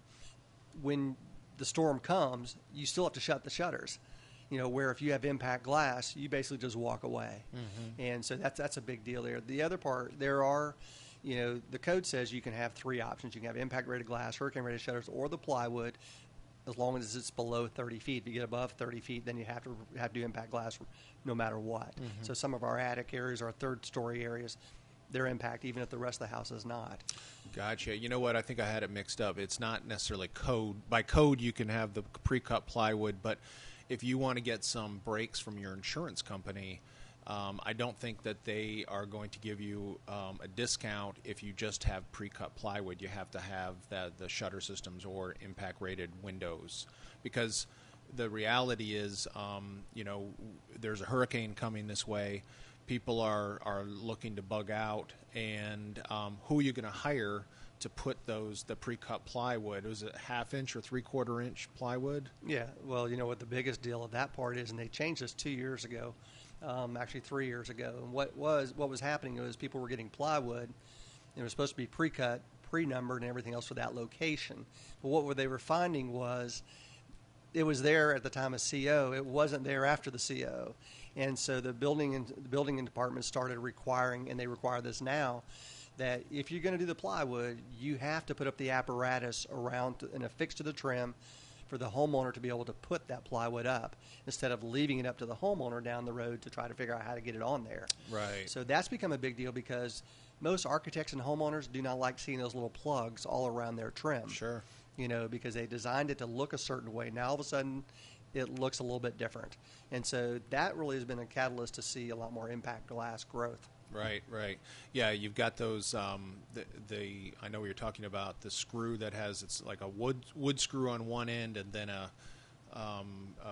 Speaker 6: when the storm comes, you still have to shut the shutters. You know, where if you have impact glass, you basically just walk away. Mm-hmm. And so that's that's a big deal there. The other part, there are, you know, the code says you can have three options. You can have impact-rated glass, hurricane-rated shutters, or the plywood, as long as it's below thirty feet. If you get above thirty feet, then you have to have to do impact glass no matter what. Mm-hmm. So some of our attic areas, our third-story areas, they're impact even if the rest of the house is not.
Speaker 7: Gotcha. You know what? I think I had it mixed up. It's not necessarily code. By code, you can have the pre-cut plywood, but if you want to get some breaks from your insurance company, um, I don't think that they are going to give you um, a discount if you just have pre-cut plywood. You have to have the, the shutter systems or impact-rated windows, because the reality is, um, you know, there's a hurricane coming this way. People are, are looking to bug out, and um, who are you going to hire to put those the pre-cut plywood? Was it half inch or three quarter inch plywood?
Speaker 6: Yeah, well, you know what the biggest deal of that part is, and they changed this two years ago, um, actually three years ago. And what was what was happening was people were getting plywood. It was supposed to be pre-cut, pre-numbered, and everything else for that location. But what they were finding was it was there at the time of C O. It wasn't there after the C O. And so the building and the building department started requiring, and they require this now, that if you're going to do the plywood, you have to put up the apparatus around to, and affix to the trim for the homeowner to be able to put that plywood up, instead of leaving it up to the homeowner down the road to try to figure out how to get it on there.
Speaker 7: Right.
Speaker 6: So that's become a big deal, because most architects and homeowners do not like seeing those little plugs all around their trim.
Speaker 7: Sure.
Speaker 6: You know, because they designed it to look a certain way. Now all of a sudden it looks a little bit different. And so that really has been a catalyst to see a lot more impact glass growth.
Speaker 7: Right, right. Yeah, you've got those, um, the, the, I know what you're talking about, the screw that has, it's like a wood wood screw on one end and then a, um,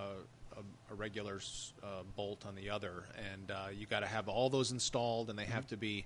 Speaker 7: a, a, a regular uh, bolt on the other. And uh, you got to have all those installed, and they have to be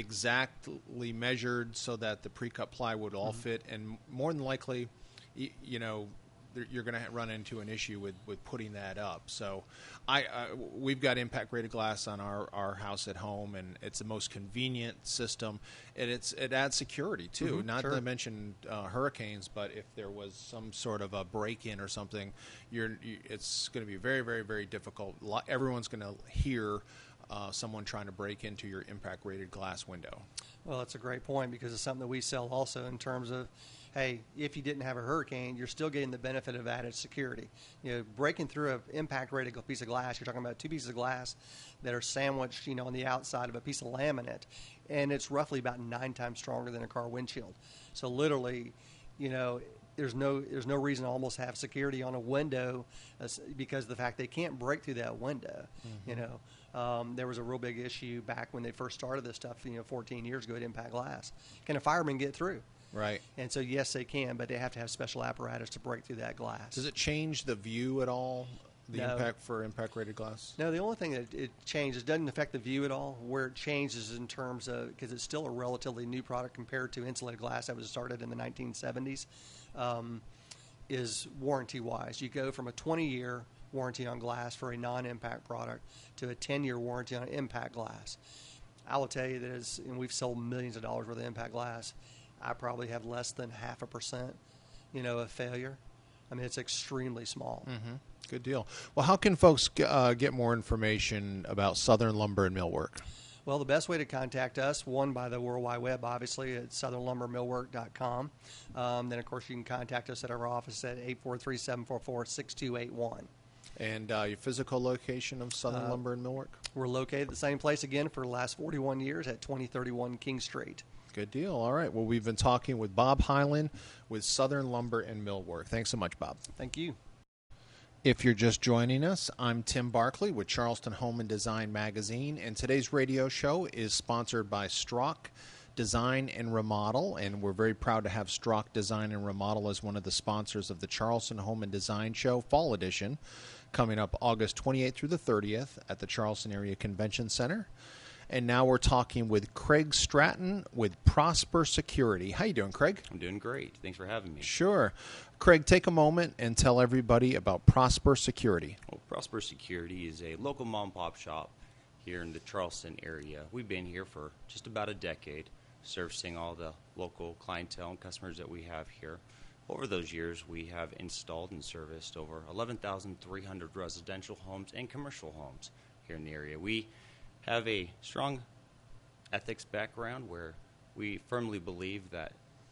Speaker 7: exactly measured so that the pre-cut plywood will all mm-hmm. fit. And more than likely, you, you know, you're going to run into an issue with, with putting that up. So I uh, we've got impact-rated glass on our, our house at home, and it's the most convenient system. And it's it adds security, too,
Speaker 6: mm-hmm,
Speaker 7: not
Speaker 6: sure.
Speaker 7: to mention uh, hurricanes, but if there was some sort of a break-in or something, you're you, it's going to be very, very, very difficult. Everyone's going to hear uh, someone trying to break into your impact-rated glass window.
Speaker 6: Well, that's a great point, because it's something that we sell also in terms of, hey, if you didn't have a hurricane, you're still getting the benefit of added security. You know, breaking through an impact-rated piece of glass, you're talking about two pieces of glass that are sandwiched, you know, on the outside of a piece of laminate, and it's roughly about nine times stronger than a car windshield. So literally, you know, there's no there's no reason to almost have security on a window, uh, because of the fact they can't break through that window. Mm-hmm. You know, um, there was a real big issue back when they first started this stuff, you know, fourteen years ago at Impact Glass. Can a fireman get through?
Speaker 7: Right.
Speaker 6: And so, yes, they can, but they have to have special apparatus to break through that glass.
Speaker 7: Does it change the view at all, the
Speaker 6: No.
Speaker 7: impact for impact-rated glass?
Speaker 6: No, the only thing that it changes, doesn't affect the view at all. Where it changes in terms of, because it's still a relatively new product compared to insulated glass that was started in the nineteen seventies, um, is warranty-wise. You go from a twenty-year warranty on glass for a non-impact product to a ten-year warranty on impact glass. I will tell you that, is, and we've sold millions of dollars worth of impact glass, I probably have less than half a percent, you know, of failure. I mean, it's extremely small.
Speaker 7: Mm-hmm. Good deal. Well, how can folks uh, get more information about Southern Lumber and Millwork?
Speaker 6: Well, the best way to contact us, one, by the World Wide Web, obviously, at southern lumber millwork dot com. Um, then, of course, you can contact us at our office at eight four three, seven four four, six two eight one.
Speaker 7: And uh, your physical location of Southern
Speaker 6: Uh,
Speaker 7: Lumber and Millwork?
Speaker 6: We're located at the same place again for the last forty-one years at twenty thirty-one King Street.
Speaker 7: Good deal. All right. Well, we've been talking with Bob Hyland with Southern Lumber and Millwork. Thanks so much, Bob.
Speaker 6: Thank you.
Speaker 7: If you're just joining us, I'm Tim Barkley with Charleston Home and Design Magazine, and today's radio show is sponsored by Strock Design and Remodel, and we're very proud to have Strock Design and Remodel as one of the sponsors of the Charleston Home and Design Show Fall Edition, coming up August twenty-eighth through the thirtieth at the Charleston Area Convention Center.
Speaker 3: And now we're talking with Craig Stratton with Prosper Security. How you doing, Craig?
Speaker 8: I'm doing great. Thanks for having me.
Speaker 3: Sure. Craig, take a moment and tell everybody about Prosper Security.
Speaker 8: Well, Prosper Security is a local mom and pop shop here in the Charleston area. We've been here for just about a decade, servicing all the local clientele and customers that we have here. Over those years, we have installed and serviced over eleven thousand three hundred residential homes and commercial homes here in the area. We have a strong ethics background where we firmly believe that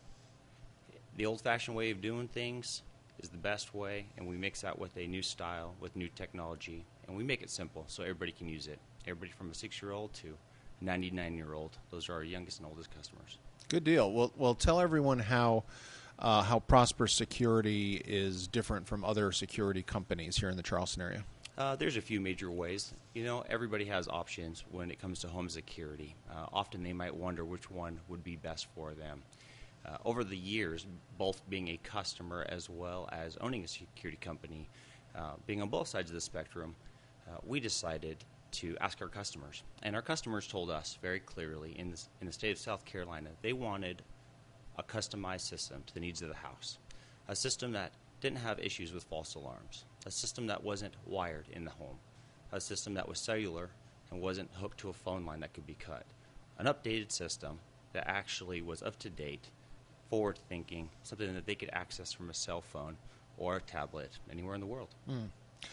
Speaker 8: the old-fashioned way of doing things is the best way, and we mix that with a new style, with new technology, and we make it simple so everybody can use it. Everybody from a six-year-old to a ninety-nine-year-old. Those are our youngest and oldest customers.
Speaker 3: Good deal. Well, well, tell everyone how uh, how Prosper Security is different from other security companies here in the Charleston area.
Speaker 8: Uh, there's a few major ways. You know, everybody has options when it comes to home security. Uh, often they might wonder which one would be best for them. Uh, over the years, both being a customer as well as owning a security company, uh, being on both sides of the spectrum, uh, we decided to ask our customers. And our customers told us very clearly in, this, in the state of South Carolina, they wanted a customized system to the needs of the house, a system that didn't have issues with false alarms, a system that wasn't wired in the home, a system that was cellular and wasn't hooked to a phone line that could be cut, an updated system that actually was up to date, forward-thinking, something that they could access from a cell phone or a tablet anywhere in the world.
Speaker 3: Mm.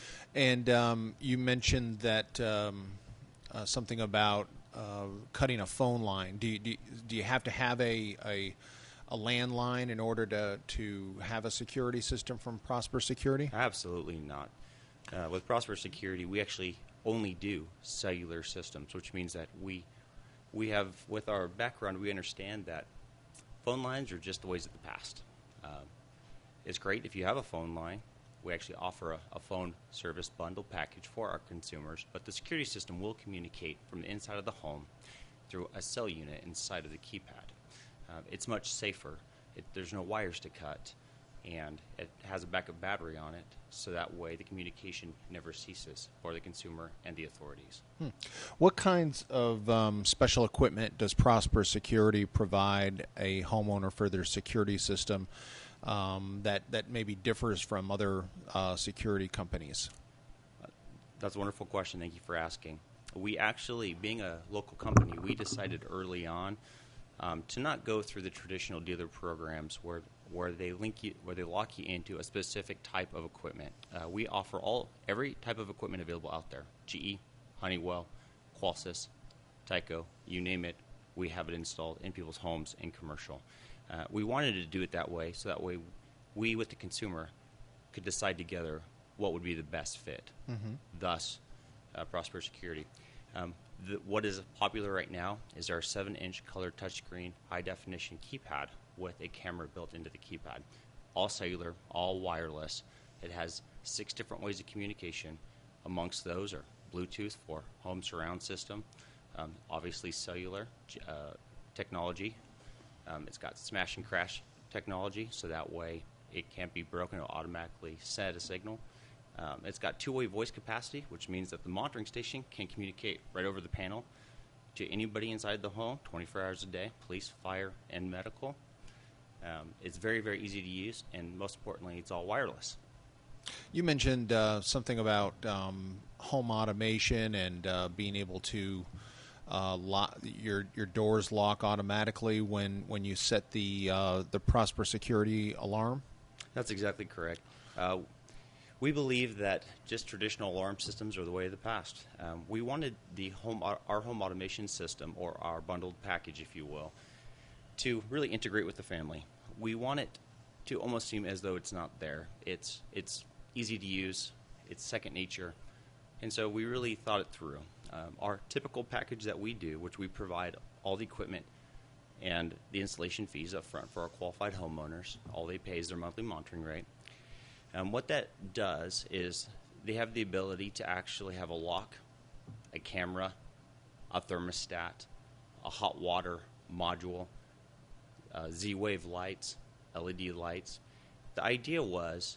Speaker 3: And um, you mentioned that um, uh, something about uh, cutting a phone line. Do you, do you, do you have to have a, a a landline in order to to have a security system from Prosper Security?
Speaker 8: Absolutely not. Uh, with Prosper Security, we actually only do cellular systems, which means that we we have, with our background, we understand that phone lines are just the ways of the past. Uh, it's great if you have a phone line. We actually offer a, a phone service bundle package for our consumers, but the security system will communicate from the inside of the home through a cell unit inside of the keypad. Uh, it's much safer. It, there's no wires to cut, and it has a backup battery on it, so that way the communication never ceases for the consumer and the authorities.
Speaker 3: Hmm. What kinds of um, special equipment does Prosper Security provide a homeowner for their security system um, that, that maybe differs from other uh, security companies?
Speaker 8: Uh, that's a wonderful question. Thank you for asking. We actually, being a local company, we decided early on Um, to not go through the traditional dealer programs where where they link you, where they lock you into a specific type of equipment. Uh, we offer all every type of equipment available out there: G E, Honeywell, Qualsys, Tyco, you name it. We have it installed in people's homes and commercial. Uh, we wanted to do it that way, so that way we, with the consumer, could decide together what would be the best fit. Mm-hmm. Thus, uh, Prosper Security. Um, The, what is popular right now is our seven-inch color touchscreen high-definition keypad with a camera built into the keypad. All cellular, all wireless. It has six different ways of communication. Amongst those are Bluetooth for home surround system, um, obviously cellular uh, technology. Um, it's got smash and crash technology, so that way it can't be broken. It'll automatically send a signal. Um, it's got two-way voice capacity, which means that the monitoring station can communicate right over the panel to anybody inside the home, twenty-four hours a day, police, fire, and medical. Um, it's very, very easy to use, and most importantly, it's all wireless.
Speaker 3: You mentioned uh, something about um, home automation and uh, being able to uh, lock, your your doors lock automatically when, when you set the uh, the Prosper Security alarm.
Speaker 8: That's exactly correct. Uh, We believe that just traditional alarm systems are the way of the past. Um, we wanted the home, our, our home automation system, or our bundled package, if you will, to really integrate with the family. We want it to almost seem as though it's not there. It's it's easy to use. It's second nature. And so we really thought it through. Um, our typical package that we do, which we provide all the equipment and the installation fees up front for our qualified homeowners, all they pay is their monthly monitoring rate. Um, what that does is they have the ability to actually have a lock, a camera, a thermostat, a hot water module, uh, Z-Wave lights, L E D lights. The idea was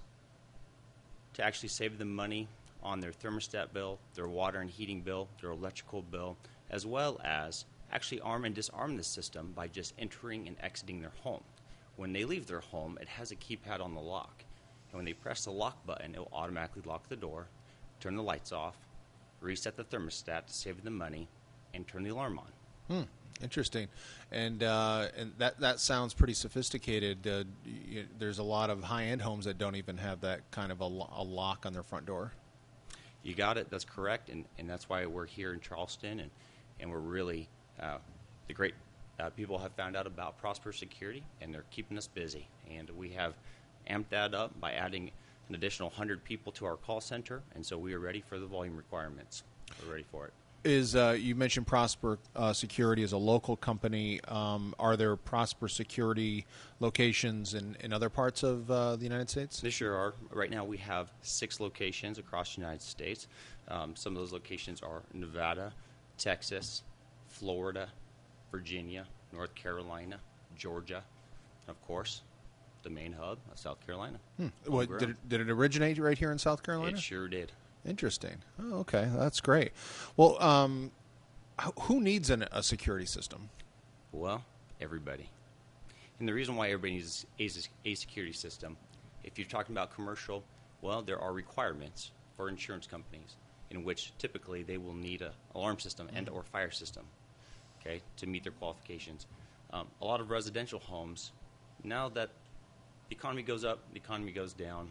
Speaker 8: to actually save them money on their thermostat bill, their water and heating bill, their electrical bill, as well as actually arm and disarm the system by just entering and exiting their home. When they leave their home, it has a keypad on the lock. And when they press the lock button, it will automatically lock the door, turn the lights off, reset the thermostat to save them money, and turn the alarm on.
Speaker 7: Hmm. Interesting, and uh, and that that sounds pretty sophisticated. Uh, y- there's a lot of high-end homes that don't even have that kind of a, lo- a lock on their front door.
Speaker 8: You got it. That's correct, and, and that's why we're here in Charleston, and, and we're really uh, the great uh, people have found out about Prosper Security, and they're keeping us busy. And we have amped that up by adding an additional one hundred people to our call center, and so we are ready for the volume requirements. We're ready for it.
Speaker 7: Is uh, you mentioned Prosper uh, Security as a local company. Um, are there Prosper Security locations in, in other parts of uh, the United States?
Speaker 8: There sure are. Right now we have six locations across the United States. Um, some of those locations are Nevada, Texas, Florida, Virginia, North Carolina, Georgia, and of course, the main hub of South Carolina.
Speaker 7: Hmm. What, did, it, did it originate right here in South Carolina?
Speaker 8: It sure did.
Speaker 7: Interesting. Oh, okay. That's great. Well, um, h- who needs an, a security system?
Speaker 8: Well, everybody. And the reason why everybody needs a, a security system, if you're talking about commercial, well, there are requirements for insurance companies in which typically they will need an alarm system and or fire system, okay, to meet their qualifications. Um, a lot of residential homes, now that the economy goes up, the economy goes down,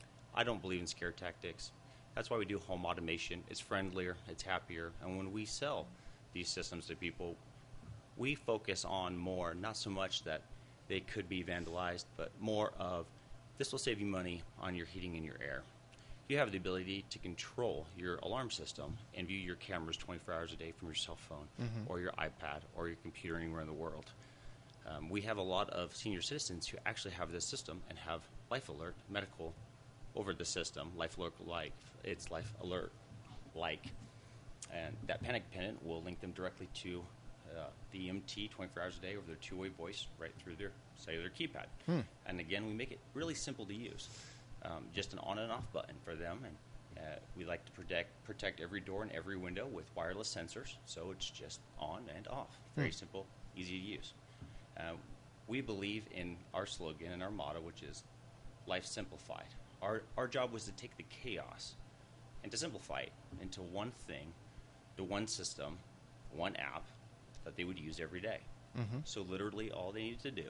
Speaker 8: I don't believe in scare tactics. That's why we do home automation. It's friendlier, it's happier, and when we sell these systems to people, we focus on more, not so much that they could be vandalized, but more of this will save you money on your heating and your air. You have the ability to control your alarm system and view your cameras twenty-four hours a day from your cell phone mm-hmm. or your iPad or your computer anywhere in the world. Um, we have a lot of senior citizens who actually have this system and have Life Alert medical over the system. Life Alert like it's Life Alert like, and that panic pendant will link them directly to uh, the E M T twenty-four hours a day over their two-way voice right through their cellular keypad. Hmm. And again, we make it really simple to use, um, just an on and off button for them. And uh, we like to protect protect every door and every window with wireless sensors, so it's just on and off. Very hmm. simple, easy to use. Uh, we believe in our slogan and our motto, which is life simplified. Our our job was to take the chaos and to simplify it into one thing, the one system, one app that they would use every day. Mm-hmm. So literally all they needed to do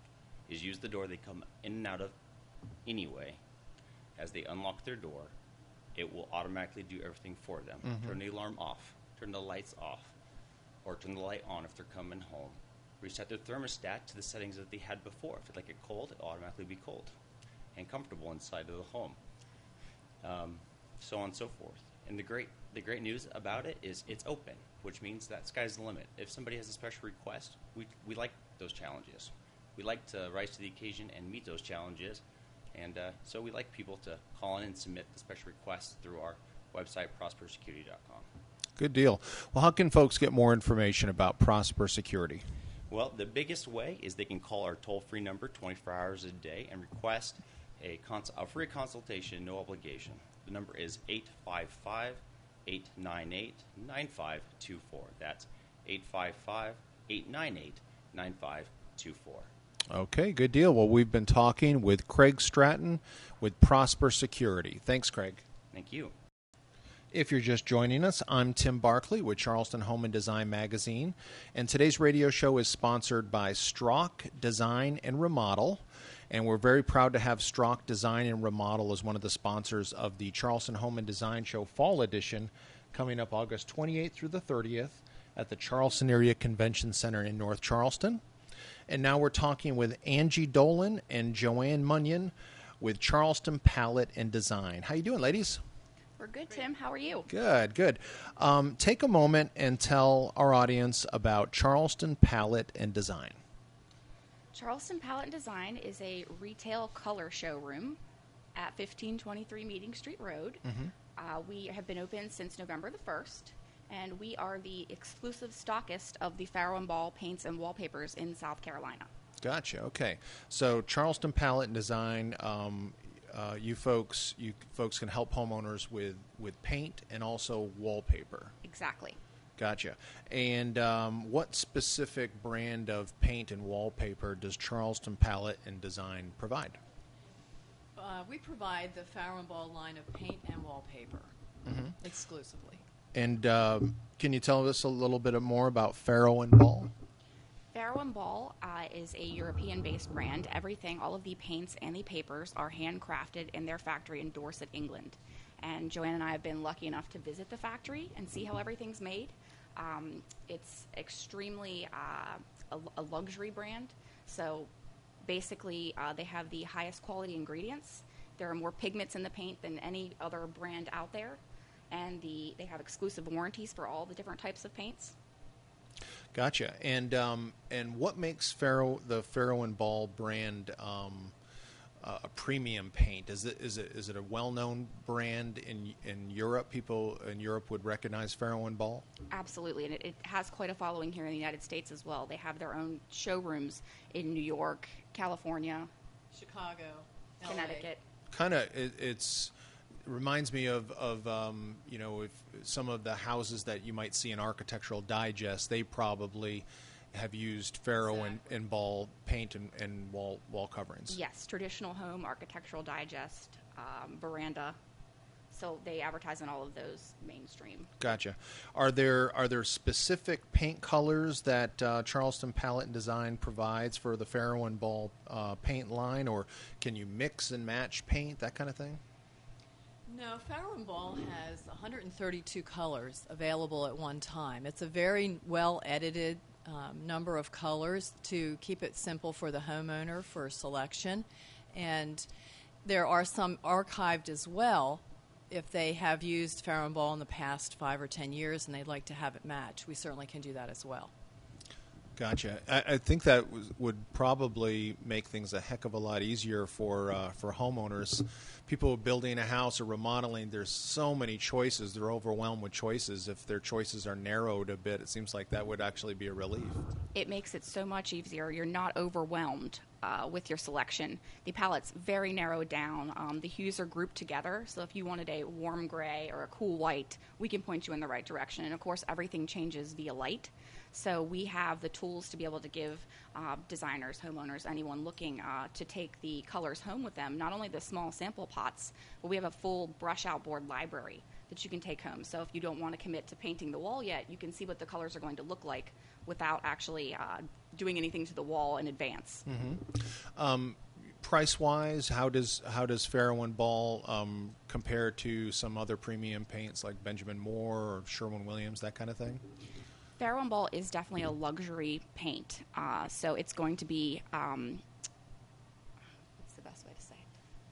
Speaker 8: is use the door they come in and out of anyway. As they unlock their door, it will automatically do everything for them. Mm-hmm. Turn the alarm off, turn the lights off, or turn the light on if they're coming home. Reset their thermostat to the settings that they had before. If it like it cold, it will automatically be cold and comfortable inside of the home. Um, so on and so forth. And the great the great news about it is it's open, which means that sky's the limit. If somebody has a special request, we we like those challenges. We like to rise to the occasion and meet those challenges. And uh, so we like people to call in and submit the special requests through our website, prosper security dot com.
Speaker 7: Good deal. Well, how can folks get more information about Prosper Security?
Speaker 8: Well, the biggest way is they can call our toll-free number twenty-four hours a day and request a, cons- a free consultation, no obligation. The number is eight five five, eight nine eight, nine five two four. That's eight five five, eight nine eight, nine five two four.
Speaker 7: Okay, good deal. Well, we've been talking with Craig Stratton with Prosper Security. Thanks, Craig.
Speaker 8: Thank you.
Speaker 7: If you're just joining us, I'm Tim Barkley with Charleston Home and Design Magazine, and today's radio show is sponsored by Strock Design and Remodel, and we're very proud to have Strock Design and Remodel as one of the sponsors of the Charleston Home and Design Show Fall Edition coming up August twenty-eighth through the thirtieth at the Charleston Area Convention Center in North Charleston. And now we're talking with Angie Dolan and Joanne Munyon with Charleston Palette and Design. How you doing, ladies?
Speaker 9: We're good, Tim. How are you?
Speaker 7: Good, good. Um, take a moment and tell our audience about Charleston Palette and Design.
Speaker 9: Charleston Palette and Design is a retail color showroom at fifteen twenty-three Meeting Street Road. Mm-hmm. Uh, we have been open since November the first, and we are the exclusive stockist of the Farrow and Ball paints and wallpapers in South Carolina.
Speaker 7: Gotcha. Okay. So Charleston Palette and Design, um, uh, you folks, you folks can help homeowners with, with paint and also wallpaper.
Speaker 9: Exactly.
Speaker 7: Gotcha. And um, what specific brand of paint and wallpaper does Charleston Palette and Design provide?
Speaker 10: Uh, we provide the Farrow and Ball line of paint and wallpaper
Speaker 7: Mm-hmm.
Speaker 10: exclusively.
Speaker 3: And um, can you tell us a little bit more about Farrow and Ball?
Speaker 9: Farrow and Ball uh, is a European-based brand. Everything, all of the paints and the papers are handcrafted in their factory in Dorset, England. And Joanne and I have been lucky enough to visit the factory and see how everything's made. Um, it's extremely uh, a, a luxury brand. So basically, uh, they have the highest quality ingredients. There are more pigments in the paint than any other brand out there. And the they have exclusive warranties for all the different types of paints.
Speaker 7: Gotcha. And um, and what makes Farrow the Farrow and Ball brand um, uh, a premium paint? Is it is it is it a well-known brand in in Europe? People in Europe would recognize Farrow and Ball.
Speaker 9: Absolutely, and it, it has quite a following here in the United States as well. They have their own showrooms in New York, California,
Speaker 10: Chicago, L A.
Speaker 9: Connecticut.
Speaker 7: Kind of, it, it's reminds me of of um, you know, if some of the houses that you might see in Architectural Digest, they probably have used Farrow and,
Speaker 10: Exactly.
Speaker 7: and Ball paint and, and wall wall coverings.
Speaker 9: Yes, Traditional Home, Architectural Digest, um, Veranda. So they advertise on all of those mainstream.
Speaker 7: Gotcha. Are there are there specific paint colors that uh, Charleston Palette and Design provides for the Farrow and Ball uh, paint line, or can you mix and match paint, that kind of thing?
Speaker 10: No, Farrow and Ball has one hundred thirty-two colors available at one time. It's a very well edited um, number of colors to keep it simple for the homeowner for selection. And there are some archived as well. If they have used Farrow and Ball in the past five or ten years and they'd like to have it match, we certainly can do that as well.
Speaker 7: Gotcha. I, I think that was, would probably make things a heck of a lot easier for uh, for homeowners. People building a house or remodeling, there's so many choices. They're overwhelmed with choices. If their choices are narrowed a bit, it seems like that would actually be a relief.
Speaker 9: It makes it so much easier. You're not overwhelmed uh, with your selection. The palette's very narrowed down. Um, the hues are grouped together, so if you wanted a warm gray or a cool white, we can point you in the right direction. And of course, everything changes via light. So we have the tools to be able to give uh, designers, homeowners, anyone looking uh, to take the colors home with them, not only the small sample pots, but we have a full brush outboard library that you can take home. So if you don't want to commit to painting the wall yet, you can see what the colors are going to look like without actually uh, doing anything to the wall in advance.
Speaker 7: Mm-hmm. Um, price-wise, how does how does Farrow and Ball um, compare to some other premium paints like Benjamin Moore or Sherwin-Williams, that kind of thing?
Speaker 9: Farrow and Ball is definitely a luxury paint, uh, so it's going to be, um, what's the best way to say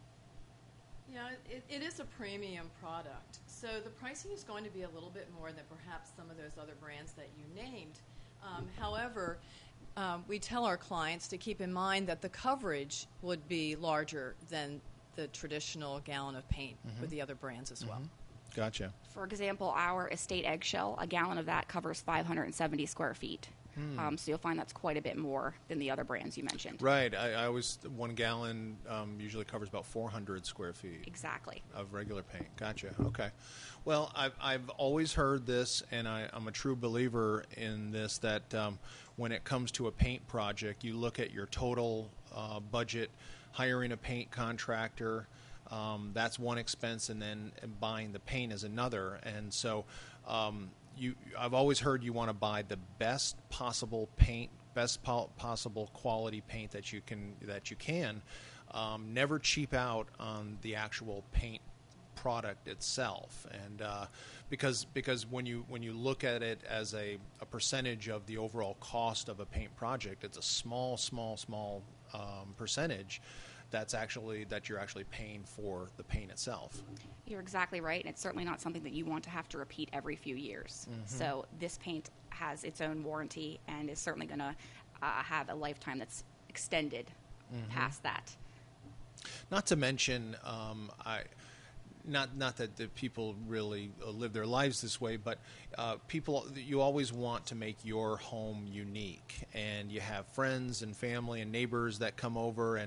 Speaker 9: it?
Speaker 10: Yeah, it, it is a premium product. So the pricing is going to be a little bit more than perhaps some of those other brands that you named. Um, however, um, we tell our clients to keep in mind that the coverage would be larger than the traditional gallon of paint
Speaker 7: Mm-hmm.
Speaker 10: with the other brands as well.
Speaker 7: Mm-hmm. Gotcha.
Speaker 9: For example, our estate eggshell, a gallon of that covers five hundred seventy square feet.
Speaker 7: Hmm.
Speaker 9: Um, so you'll find that's quite a bit more than the other brands you mentioned.
Speaker 7: Right. I, I always, one gallon um, usually covers about four hundred square feet.
Speaker 9: Exactly.
Speaker 7: Of regular paint. Gotcha. Okay. Well, I've, I've always heard this, and I, I'm a true believer in this, that um, when it comes to a paint project, you look at your total uh, budget, hiring a paint contractor, um, that's one expense, and then buying the paint is another. And so um, you, I've always heard you want to buy the best possible paint, best po- possible quality paint that you can, that you can. Um, never cheap out on the actual paint product itself, and uh, because because when you when you look at it as a, a percentage of the overall cost of a paint project, it's a small small small um, percentage that's actually that you're actually paying for the paint itself.
Speaker 9: You're exactly right, and it's certainly not something that you want to have to repeat every few years.
Speaker 7: Mm-hmm.
Speaker 9: So this paint has its own warranty and is certainly going to uh, have a lifetime that's extended
Speaker 7: Mm-hmm.
Speaker 9: past that.
Speaker 7: Not to mention, um, I. Not not that the people really uh, live their lives this way, but uh, people, you always want to make your home unique, and you have friends and family and neighbors that come over, and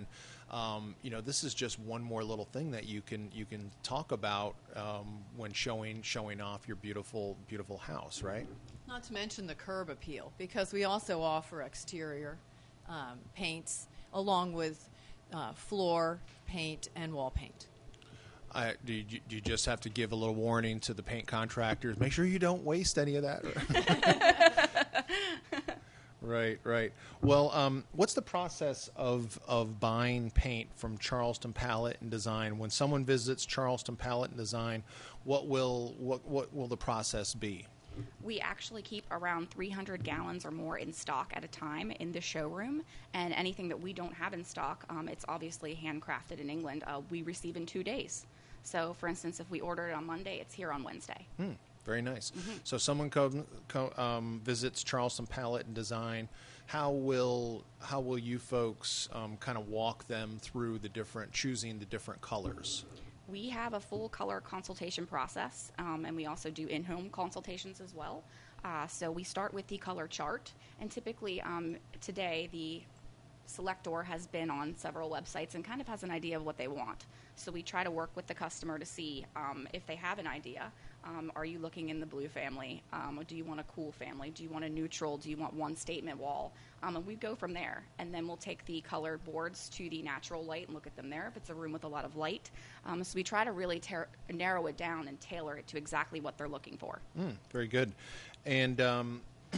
Speaker 7: Um, you know, this is just one more little thing that you can you can talk about um, when showing showing off your beautiful beautiful house, right?
Speaker 10: Not to mention the curb appeal, because we also offer exterior um, paints along with uh, floor paint and wall paint.
Speaker 7: I, do, you, do you just have to give a little warning to the paint contractors? Make sure you don't waste any of that. Right, right. Well, um, what's the process of, of buying paint from Charleston Palette and Design? When someone visits Charleston Palette and Design, what will what, what will the process be?
Speaker 9: We actually keep around three hundred gallons or more in stock at a time in the showroom, and anything that we don't have in stock, um, it's obviously handcrafted in England, uh, we receive in two days. So, for instance, if we order it on Monday, it's here on Wednesday.
Speaker 7: Hmm. Very nice.
Speaker 9: Mm-hmm.
Speaker 7: So someone co- co- um, visits Charleston Palette and Design. How will how will you folks um, kind of walk them through the different choosing the different colors?
Speaker 9: We have a full color consultation process, um, and we also do in-home consultations as well. Uh, so we start with the color chart, and typically um, today the selector has been on several websites and kind of has an idea of what they want. So we try to work with the customer to see um, if they have an idea. Um, are you looking in the blue family? Um, or do you want a cool family? Do you want a neutral? Do you want one statement wall? Um, and we go from there. And then we'll take the colored boards to the natural light and look at them there if it's a room with a lot of light. Um, so we try to really tar- narrow it down and tailor it to exactly what they're looking for.
Speaker 7: Mm, very good. And um,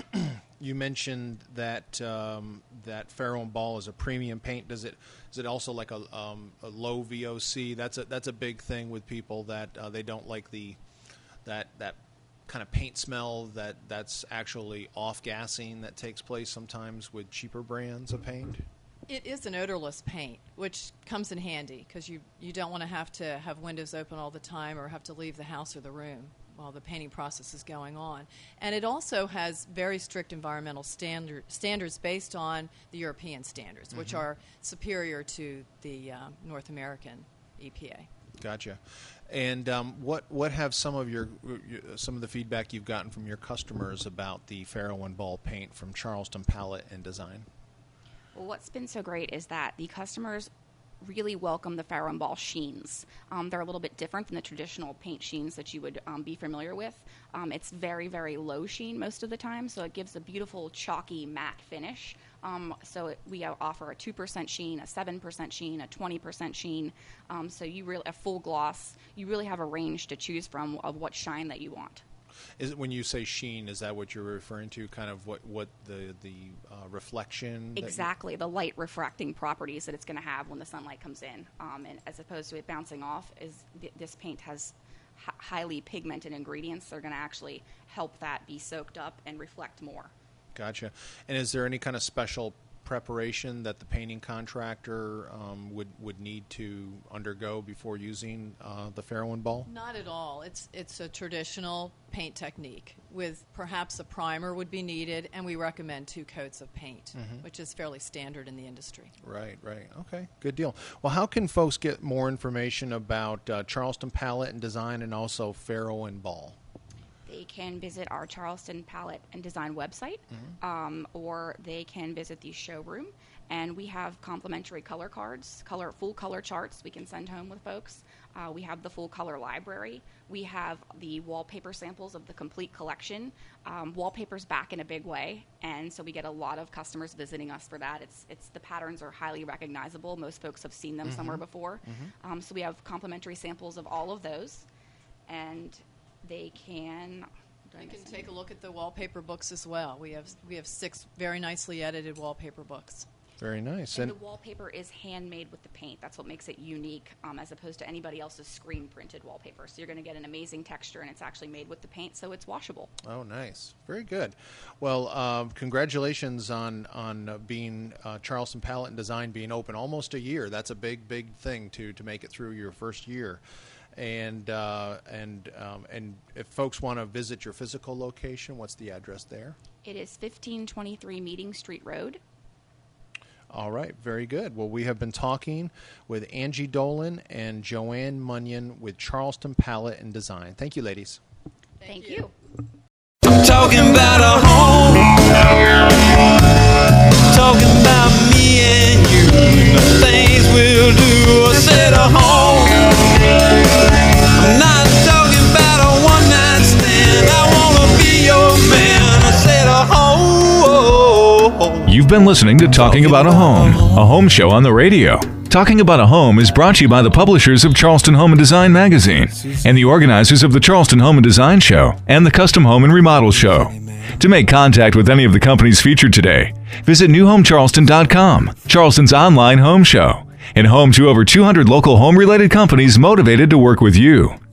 Speaker 7: you mentioned that um, that Farrow and Ball is a premium paint. Does it is it also like a, um, a low V O C? That's a that's a big thing with people that uh, they don't like the that that kind of paint smell that that's actually off gassing that takes place sometimes with cheaper brands of paint.
Speaker 10: It is an odorless paint, which comes in handy because you, you don't want to have to have windows open all the time or have to leave the house or the room while the painting process is going on. And it also has very strict environmental standard, standards based on the European standards, mm-hmm. which are superior to the uh, North American E P A.
Speaker 7: Gotcha. And um, what what have some of your some of the feedback you've gotten from your customers about the Farrow and Ball paint from Charleston Palette and Design?
Speaker 9: Well, what's been so great is that the customers really welcome the Farrow and Ball sheens. Um, they're a little bit different than the traditional paint sheens that you would um, be familiar with. Um, it's very, very low sheen most of the time, so it gives a beautiful chalky matte finish. Um, so it, we offer a two percent sheen, a seven percent sheen, a twenty percent sheen. Um, so you really a full gloss. You really have a range to choose from of what shine that you want.
Speaker 7: Is it, when you say sheen, is that what you're referring to? Kind of what, what the the uh, reflection?
Speaker 9: Exactly, the light refracting properties that it's going to have when the sunlight comes in, um, and as opposed to it bouncing off. Is th- this paint has h- highly pigmented ingredients that are going to actually help that be soaked up and reflect more.
Speaker 7: Gotcha. And is there any kind of special preparation that the painting contractor um, would would need to undergo before using uh, the Farrow and Ball?
Speaker 10: Not at all. It's it's a traditional paint technique with perhaps a primer would be needed, and we recommend two coats of paint, mm-hmm. which is fairly standard in the industry.
Speaker 7: Right, right. Okay, good deal. Well, how can folks get more information about uh, Charleston Palette and Design and also Farrow and Ball?
Speaker 9: They can visit our Charleston Palette and Design website, mm-hmm. um, or they can visit the showroom. And we have complimentary color cards, color full color charts we can send home with folks. Uh, we have the full color library. We have the wallpaper samples of the complete collection. Um, wallpaper's back in a big way, and so we get a lot of customers visiting us for that. It's it's the patterns are highly recognizable. Most folks have seen them mm-hmm. somewhere before. Mm-hmm. Um, so we have complimentary samples of all of those, and they can.
Speaker 10: You can take a look at the wallpaper books as well. We have we have six very nicely edited wallpaper books.
Speaker 7: Very nice.
Speaker 9: And, and the wallpaper is handmade with the paint. That's what makes it unique, um, as opposed to anybody else's screen printed wallpaper. So you're going to get an amazing texture, and it's actually made with the paint, so it's washable.
Speaker 7: Oh, nice. Very good. Well, uh, congratulations on on uh, being uh, Charleston Palette and Design being open almost a year. That's a big, big thing to to make it through your first year. And uh, and um, and if folks want to visit your physical location, what's the address there?
Speaker 9: It is fifteen twenty-three Meeting Street Road.
Speaker 7: All right, very good. Well, we have been talking with Angie Dolan and Joanne Munyon with Charleston Palette and Design. Thank you, ladies.
Speaker 9: Thank, Thank you.
Speaker 1: I'm talking about a home, talking about me and you, the things we'll
Speaker 2: You've been listening to Talking About a Home, a home show on the radio. Talking About a Home is brought to you by the publishers of Charleston Home and Design magazine and the organizers of the Charleston Home and Design Show and the Custom Home and Remodel Show. To make contact with any of the companies featured today, visit new home charleston dot com, Charleston's online home show, and home to over two hundred local home-related companies motivated to work with you.